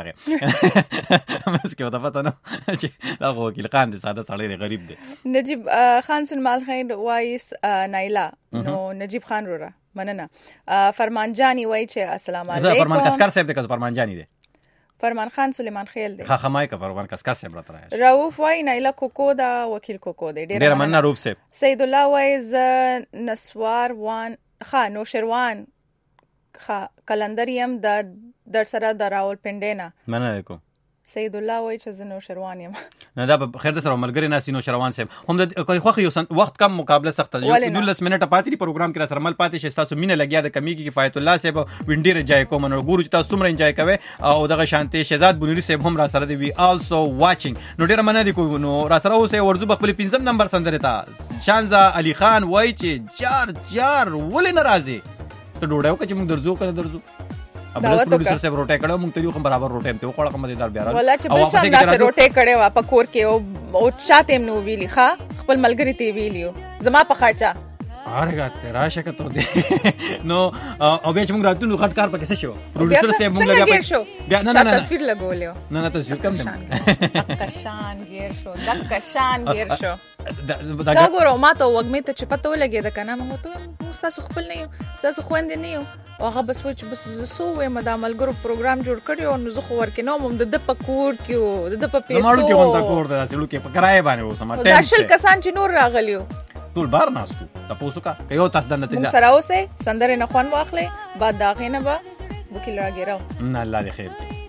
راغې بس کې وته پته نه چې دا وکیل خان دې ساده سړی دی غریب دی نجیب خان سلمان خان وایس نایلا نو نجیب خان رورا مننه فرمان جانی وای چې السلام علیکم فرمان کسکر صاحب دې فرمان جانی دی فرمان خان سلیمان خیل دی خا خمای کا فرمان کسکر صاحب راته راځي رؤف وای نایلا کوکو دا وکیل کوکو دی ډیر مننه رؤف صاحب سید الله وای ز نسوار وان خا نو شروان خا کلندریم د در سره د راول پندینا مننه کوم سید الله وای چې زنو شروان یم نه دا خیر د سره ملګری ناسینو شروان صاحب هم د کوي خو یو وخت کم مقابله سخت یو دولس منټه پاتې پروګرام کې سره مل پاتې شي تاسو مینه لګیا د کمیږي کفایت الله صاحب وینډیر جای کوم نو ګورو چې تاسو مر انجای کوي او دغه شانتي شهزاد بنوري صاحب هم را سره دی وی السو واچینګ نو ډیر مننه دي کوو نو را سره اوسه ورزو خپل پنځم نمبر سندره تا شانزا علي خان وای چې جار جار ولې ناراضي ته ډوډۍ وکړه چې موږ درځو کنه درځو ابل پروډوسر صاحب روټه کړه موږ ته یو خبر برابر روټه ته وکړه کوم مزیدار بیا ولا چې بل څنګه داسې روټه کړه وا په کور کې او او شاته نو ویلی ښا خپل ملګری تی ویلیو زما په خاچا ارګه تیرا شکه ته دی نو او به چې موږ راتلو غټ کار پکې څه شو پروډوسر صاحب موږ لګا بیا نه نه تصویر لګولیو نه نه تصویر کم نه کشان غیر شو د کشان غیر شو دا ګورو ما ته وګمې ته چې پته ولګي دا کنه مو ته تاسو خپل نه یو تاسو خويند نه یو او هغه بس و چې بس زسو و مدام ملګرو پروګرام جوړ کړی او نو زه خو ورکې نو مم د پکور کیو د په پیسو مړو کې وانت کور دا سلو کې پکړای باندې و سم ټیم دا شل کسان چې نور راغلیو ټول بار ناستو تاسو کا یو تاسو د نتیجه سره اوسه سندره نه خوان واخلې بعد دا غینه به وکیل راګیراو نه الله دې خیر دی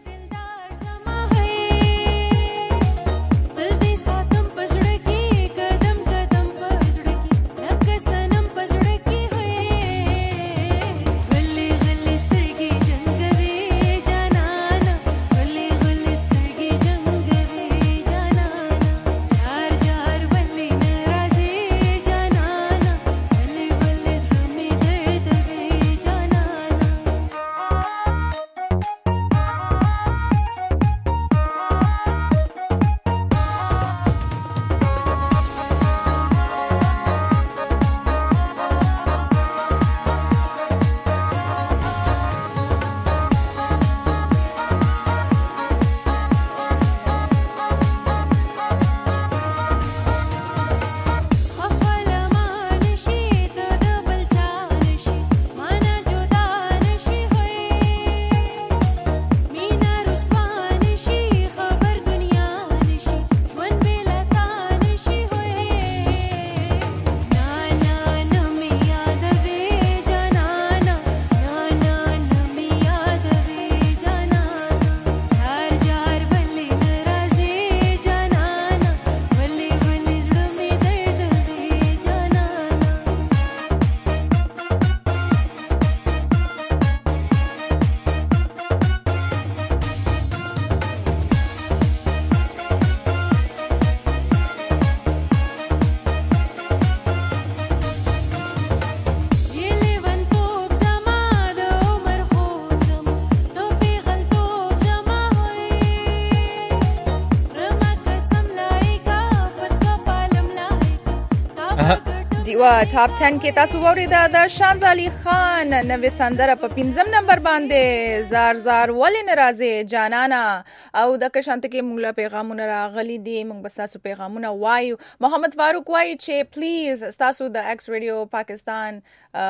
وا ټاپ ټن کې تاسو وریدا د شانز علي خان نوې سندره په پنځم نمبر باندې زار زار ولې ناراضي جانانا او د کشانت کې موږ له پیغامونه راغلي دي موږ بس تاسو پیغامونه وایو محمد فاروق وایي چې پلیز تاسو د ایکس ریډیو پاکستان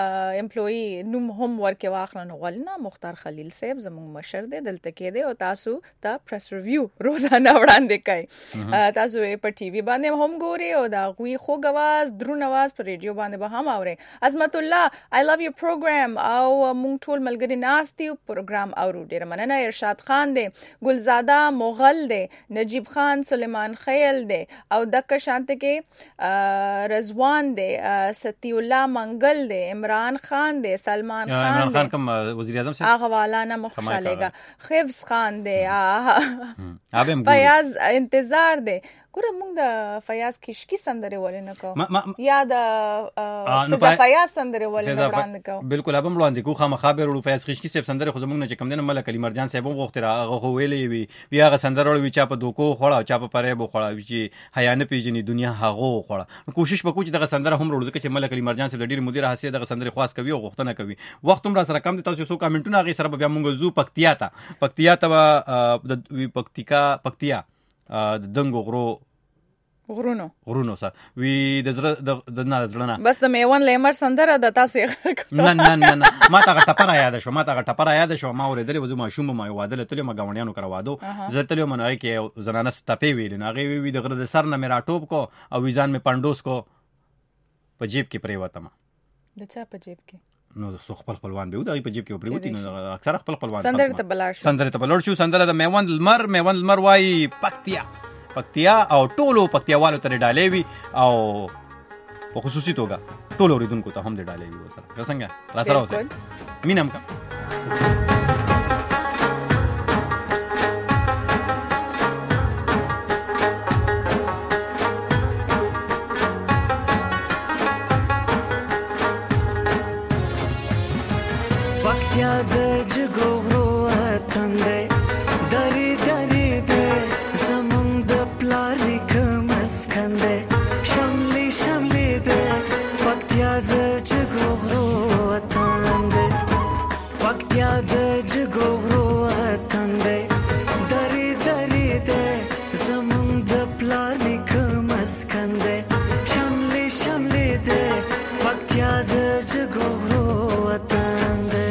امپلوي نوم هم ورکه واخلنه ولنه مختار خلیل صاحب زموږ مشر دی دلته کې دی او تاسو د پریس ریویو روزانه وړاندې کوي تاسو په ټي وي باندې هم ګوري او دا غوي خو غواز درون आवाज پر ریډیو باندې به هم اوري عظمت الله I love your program او مونږ ټول ملګری ناستي پروګرام اورو ډیر مننه ارشاد خان دی ګلزاده مغل دی نجیب خان سلیمان خیل دی او دک شانت کې رضوان دی ستی الله منګل دی عمران خان دی سلمان خان دی عمران خان کوم وزیر اعظم سے هغه والا نه مخشالېګا حفظ خان دی فیاض انتظار دی ګوره موږ د فیاض کشکی سندرې ولې نه کوو ما- ما- یا د نو فضا فای- فیاض سندرې ولې زه نه دا ف- وړاندې کوو بالکل ابم وړاندې کوو خامخا به وړو فیاض خشکی صاحب سندره خو زمونږ نه چې کوم دنه ملک علي مرجان صاحب هم غوښتي را هغه خو ویلې وي بیا هغه سندره وړي چا په دوکو خوړه او چا په پرې بو خوړه چې حیا نه پیژني دنیا هغه خوړه کوشش وکړو چې دغه سندره هم وړو ځکه چې ملک علي مرجان صاحب د ډیر مدیر حساسیت دغه سندره خاص کوي او غوښتنه کوي وخت هم را سره کم دي تاسو سو کمنټونه غي سره بیا موږ زو پکتیا ته پکتیا ته د پکتیکا پکتیا د دنګو غرو غرونو غرونو سره وی د زړه د نه زړه نه بس د میوان لیمر سندره د تاسو نه نه نه نه ما ته ټپره یاد شو ما ته ټپره یاد شو ما ورېدلې وځم ماشوم ما واده لته ما غونډیانو کرا وادو زه تلو منای کې زنانه ستپې ویل نه غي وی د غره د سر نه میرا ټوب کو او ویزان می پاندوس کو په جیب کې پرې وته ما د چا په جیب کې نو سو خپل خپلوان به د په جیب کې پرې وتی نو اکثر خپل خپلوان سندره ته بلار شو سندره ته بلور شو سندره د میوان المر میوان المر وای پکتیا پکتیا او ټولو پکتیاوالو ته ډالې وي او په خصوصي توګه ټولو اوریدونکو ته هم د ډالې وي وسره څنګه را سره اوسه مینم کا پکتیا د جګو وطن دی دری دری دی زمونږ د پلار نیکه مسکن دی شملې شملې دی پکتیا د جګو وطن دی پکتیا د جګو وطن دی دری دری دی زمونږ د پلار نیکه مسکن دی شملې شملې دی پکتیا د جګو وطن دی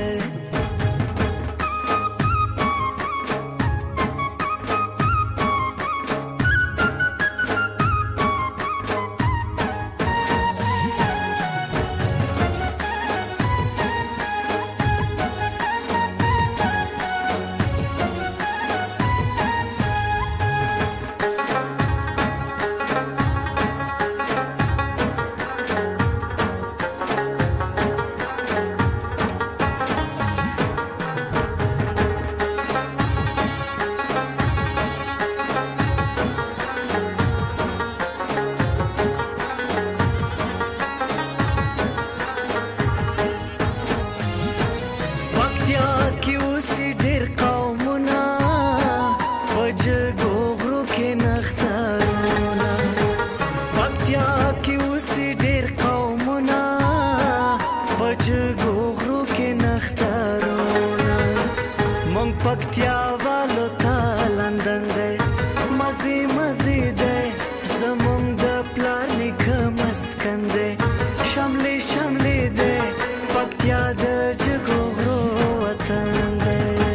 پکتیا والو ته لندن دی مزي مزي دی زمونږ د پلار نیکه مسکن دی شملې شملې دی پکتیا د جګو غرو وطن دی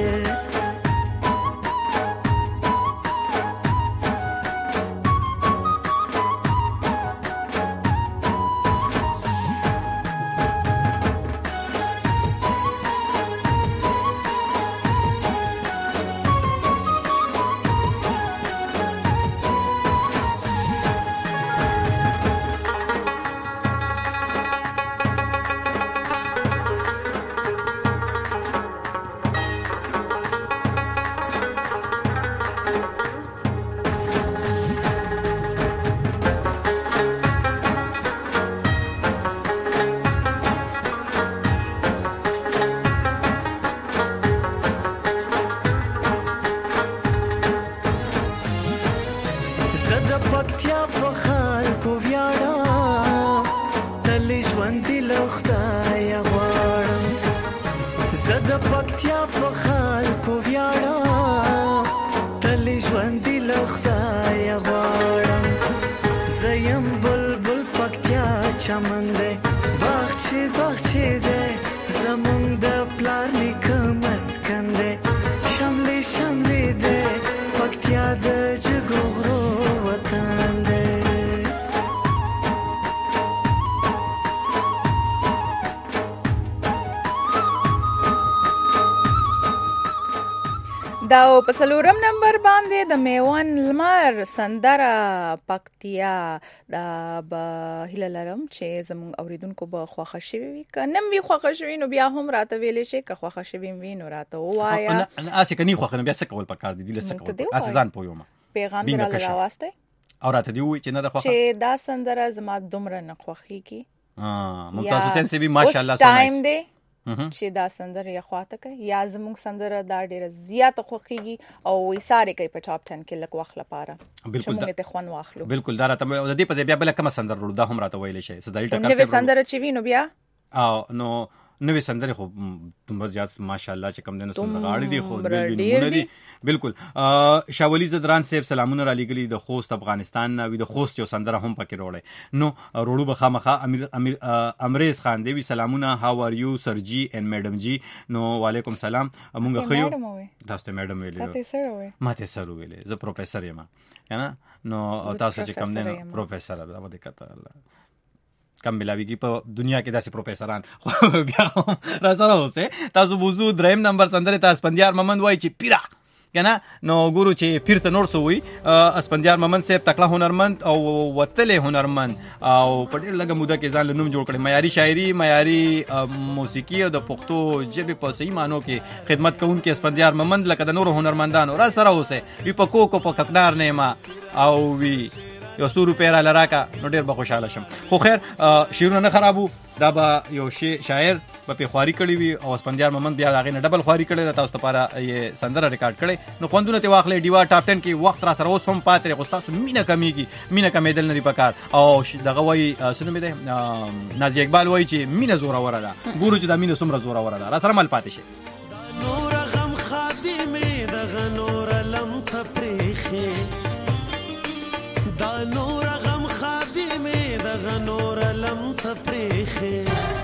پکتیا په خلکو ویاړم تل ژوندې له خدایه غواړم زه د پکتیا په خلکو ویاړم تل ژوندې له خدایه غواړم زه یم بلبل پکتیا چمن دی باغچې باغچې دی زمونږ د پلار نیکه مسکن دی شملې شملې دی پکتیا د جګو غرو وطن دی دا په څلورم نمبر باندې د میوان لمر سندره پکتیا دا به هیله لرم چې زموږ اوریدونکو به خوښه شوي وي که نه وي خوښه شوي نو بیا هم راته ویلی شي که خوښه شوي وي نو راته ووایه اسې که نه خوښه نو بیا څه کول پکار دي دې له څه کول اسې ځان پوه یم پیغام دې راله راواستی او راته دی وی چې نه د خوخه چې دا سندره زما دومره نه خوښیږي. ها ممتاز حسین سی بھی ماشاءالله سو ټایم دی چې دا سندره یې خواته کوي یا زموږ سندره دا ډیره زیات خوښیږي او وې ساره کوي په ټاپ ټن کې لک وخت لپاره. بالکل موږ ته خوان واخلو. بالکل دا راته د دې په ځای بیا بل کوم سندره ورو دا هم راته ویل شي سداري ټکر نو سندره چې وینو بیا او نو نوې سندره خو تم زیات ماشاءالله چې کم دنو سندره غاړي دي خو نمونه دي. بالکل شاولی زدران صاحب سلامونه را لګلی د خوست افغانستان نه وی د خوست یو سندره هم پکې وروړي نو وروړو بخامخه امیر امیر امریز خان دی وی سلامونه هاو ار یو سر جی ان میډم جی نو وعلیکم سلام مونږ خو تاسو ته میډم ویلې ته سره وې ماته سره ویلې زه پروفیسور یم کنه نو تاسو چې کم نه پروفیسور ده و دې کته الله کم ملاویږي په دنیا کې داسې پروفیسوران بیا را سره اوسه تاسو وضو دریم نمبر سندره تاسو اسپندیار ممن وای چې پیرا کنه نو ګورو چې پیر ته نور سووي اسپندیار ممن صاحب تکړه هنرمند او وتلې هنرمند او په ډېر لږه موده کې ځان له نوم جوړ کړي معیاري شاعري معیاري موسیقي او د پښتو ژبې په صحیح معنو کې خدمت کوونکي اسپندیار ممن لکه د نورو هنرمندانو را سره اوسه وی په کوکو په ککنار نیما او وی یو سو روپیا را لراکا نو ډیر به خوشاله شم. خو خیر شیرونه نه خرابو دا به یو شی شاعر په پیخواری کړی وي او اسپندیار ممن بیا هغه نه ډبل خواري کړی دا تاسو لپاره یې سندره ریکارډ کړي نو خوندونه ته واخلې ډیوا ټاپ ټن کې وخت را سره اوس هم پاتې خو تاسو مینه کمیږي مینه کمیدل نه دی پکار او دغه وای سونه مې ده نازي اقبال وای چې مینه زوره وره ده ګورو چې دا مینه سمره زوره وره ده را سره مل پاتې شي. نور غم خادمه دغه نور لم تپریخي دا نور غم خادمه دغه نور لم تپریخي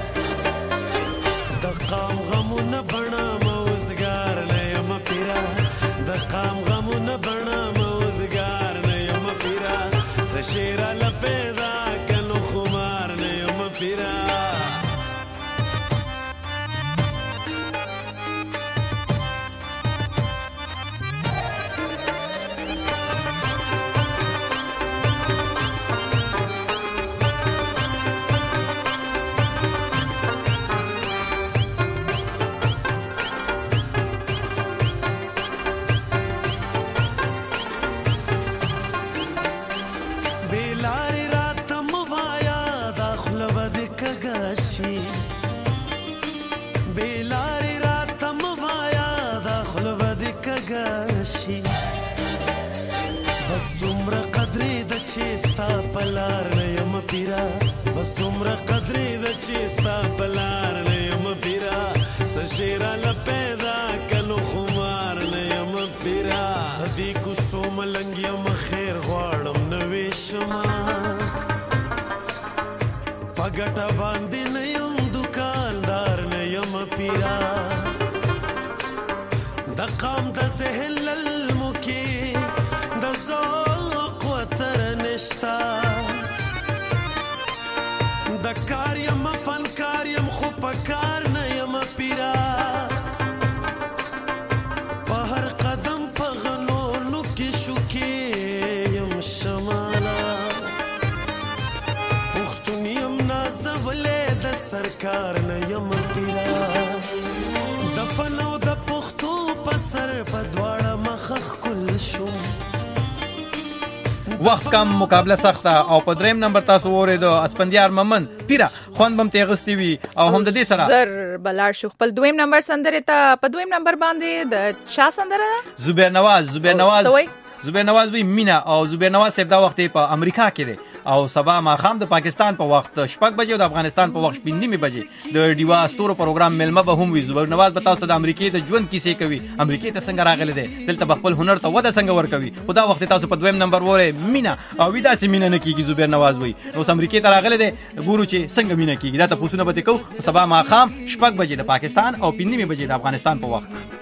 د قام غمونه بڼه موزګار نه یم پیرا د قام غمونه بڼه موزګار نه یم پیرا س شیر ل پیدا کنو خمار نه یم پیرا بیلاری راتم وایا داخل ودک گاشی بس دومره قدرې د چستا پلار نه یم پیرا بس دومره قدرې د چستا پلار نه یم پیرا سشیرا ل پیدا کلو خمار نه یم پیرا دی کو سوم لنګ خیر غواړم نوې شما پګټ باندې نه یم دکاندار نه یم پیرا د قام د سهل المکی د ذوق وتر نشتا د کار یم فنکار یم خو پکار نه یم پیرا په هر قدم په غنونو کې شوکې یم شمالا پښتون یم نازولې د سرکار نه یم پیرا د فن او د پښتو په سر په دواړه مخ کل شو وخت کم مقابله سخته او په دریم نمبر تاسو اوریدو اسپندیار ممن پیرا خوند بم تیغستی وی او هم د دې سره زر بلار شو خپل دویم نمبر سندره ته په دویم نمبر باندې د چا سندره زبیر نواز زبیر نواز زبیر نواز وی مینا او زبیر نواز صاحب دا وخت په امریکا کې دی او سبا ماخام د پاکستان په وخت شپږ بجې او د افغانستان په وخت شپږ نیمه بجې د ډیوا استورو پروګرام ملمه به هم وي زبیر نواز به تاسو ته د امریکای د ژوند کیسې کوي امریکای ته څنګه راغلی دی دلته به خپل هنر ته وده څنګه ورکوي خو دا وخت تاسو په دویم نمبر وره مینا او ودا سي مینا نه کیږي زبیر نواز وي نو امریکای ته راغلی دی ګورو چې څنګه مینا کیږي دا ته پوښتنه به کو سبا ماخام شپږ بجې د پاکستان او پنځه نیمه بجې د افغانستان په وخت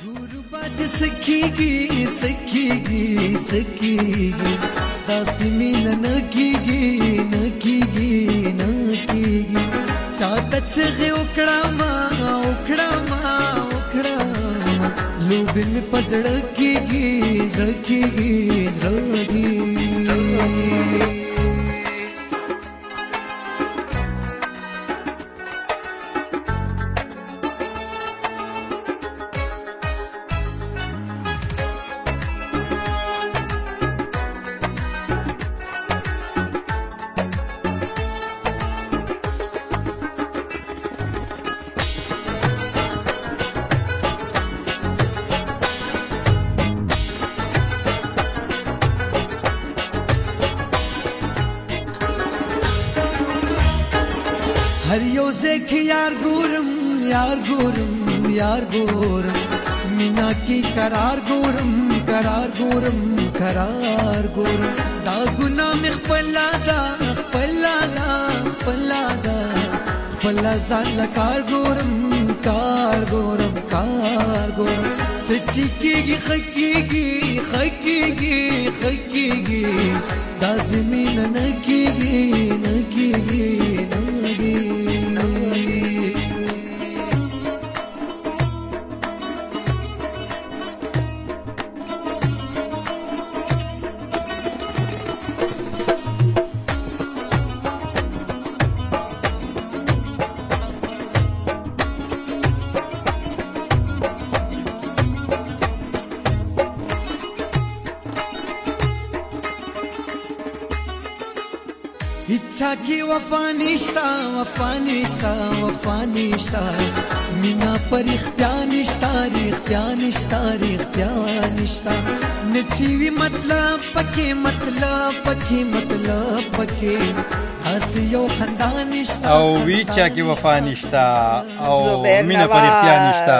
سکیږي سکیږي سکیږي داسې مینه نه کیږي نه کیږي نه کیږي چاته چې وکړه ما وکړه ما وکړه لوبې مې په زړه کیږي زړه کیږي زړه کیږي هر یو ځکه یار ګورم یار ګورم یار ګورم مینا کی قرار ګورم قرار ګورم قرار ګورم دا ګناه مخ پلا دا پلا دا پلا دا پلا ځان کار ګورم کار ګورم کار ګورم سچي کیږي خکیږي خکیږي خکیږي دا زمين نه کیږي نه کیږي نه کیږي इच्छा की वफा निश्ता वफा निश्ता वफा निश्ता मीना पर इख्तियार निश्ता इख्तियार निश्ता इख्तियार निश्ता नचीवी मतलब पके मतलब पके मतलब पके हसियो खंदा निश्ता او ویچا کی وفا نشتا او مینا پر اختیار نشتا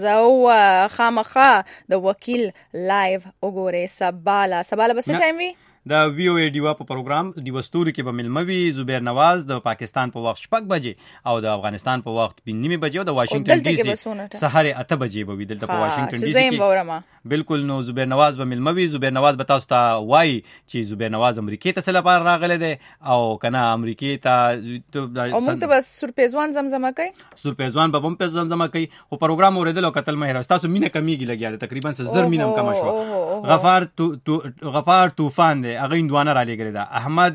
زو خامخه د وکیل لایو وګوره سباله سباله بس ټایم وی د وی او ای ډیوا په پروګرام د وستوري کې به ملموي زبیر نواز د پاکستان په وخت شپږ بجې او د افغانستان په وخت په نیمه بجې او د واشنگټن ډي سي سهار اته بجې به وي دلته په واشنگټن ډي سي کې بالکل نو زبیر نواز به ملموي زبیر نواز به تاسو ته وایي چې زبیر نواز امریکای ته سره لپاره راغلی دی او کنه امریکای ته او موږ ته بس سورپیزوان زمزمه کوي سورپیزوان به هم په زمزمه کوي او پروګرام اوریدل او قتل مهر تاسو مینه کمیږي لګیا ده تقریبا زر مینه کم شو غفار تو غفار طوفان هغه اندوانه را لګل دا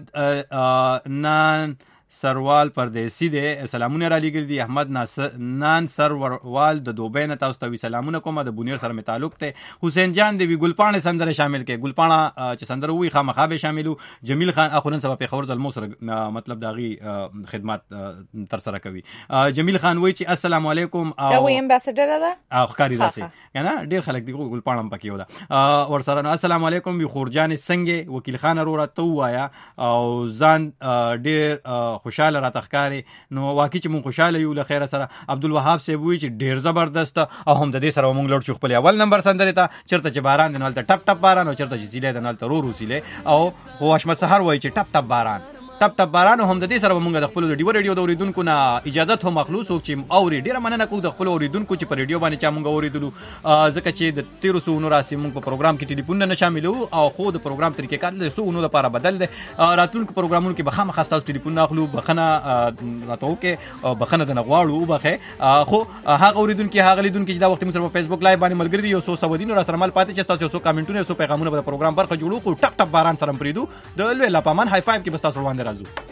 احمد نان سروال پردیسی دی سلامونه را لګل دي احمد نان سروال د دوبۍ نه تاسو ته سلامونه کوم د بونیر سره تعلق ته حسین جان دی ګلپانه سندره شامل کې ګلپانه چې سندره وی خامخا به شاملو جمیل خان اخونن سبا په خبر زلمو سره مطلب داغي خدمات تر سره کوي جمیل خان وی چې السلام علیکم او دا وی امباسډر ده او ښکاری داسي کنه ډیر خلک دی ګلپانه پکې ودا ور سره السلام علیکم وی خورجان څنګه وکیل خان ورو ته وایا او ځان ډیر خوشاله را تخکاری نو واقعي چې مون خوشاله یو له خیر سره عبدالوهاب سی وی چې ډیر زبردست او هم د دې سره مونږ لړ شو خپل اول نمبر سندره ته چرته چې باران دنه ته ټپ ټپ باران او چرته چې سیله دنه ته رو رو سیله او خو اشمت سحر وای چې ټپ ټپ باران تب تب باران هم د دې سره مونږ د خپل ډیو ریډیو د اوریدونکو نه اجازه ته مخلوص او چې اوري ډیره مننه کوم د خپل اوریدونکو چې په ریډیو باندې چا مونږ اوریدلو ځکه چې د تیرو سو نو راسي مونږ په پروګرام کې ټلیفون نه شاملو او خو د پروګرام طریقې کار د سو نو لپاره بدل دي راتلونکو پروګرامونو کې به خامخا تاسو ټلیفون نه اخلو بخنه راتو کې بخنه د نغواړو وبخه خو هغه اوریدونکو هغه لیدونکو چې دا وخت موږ سره په فیسبوک لایو باندې ملګری یو سو سودینو را سره مال پاتې چې تاسو سو کمنټونه سو پیغامونه په پروګرام برخه جوړو کو ټک ټک باران سره پریدو د لوی لاپامان های فایو کې بس تاسو روان دي راځو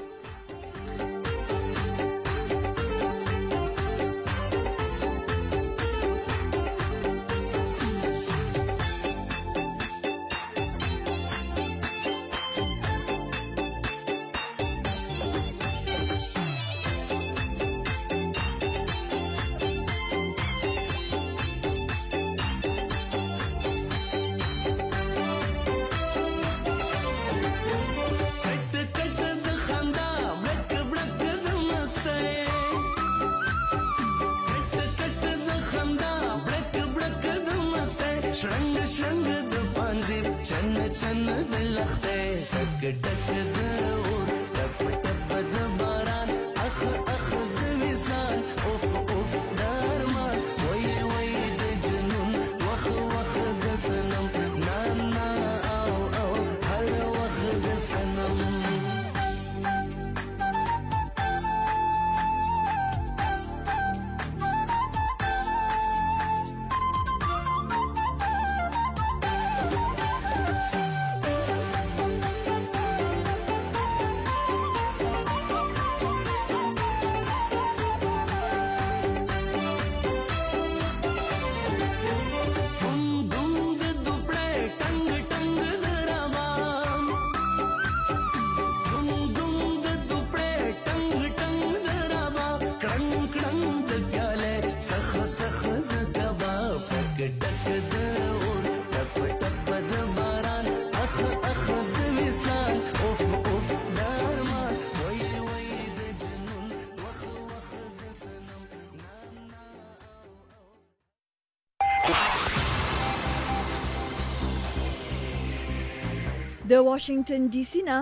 د واشنگټن ډي سي نه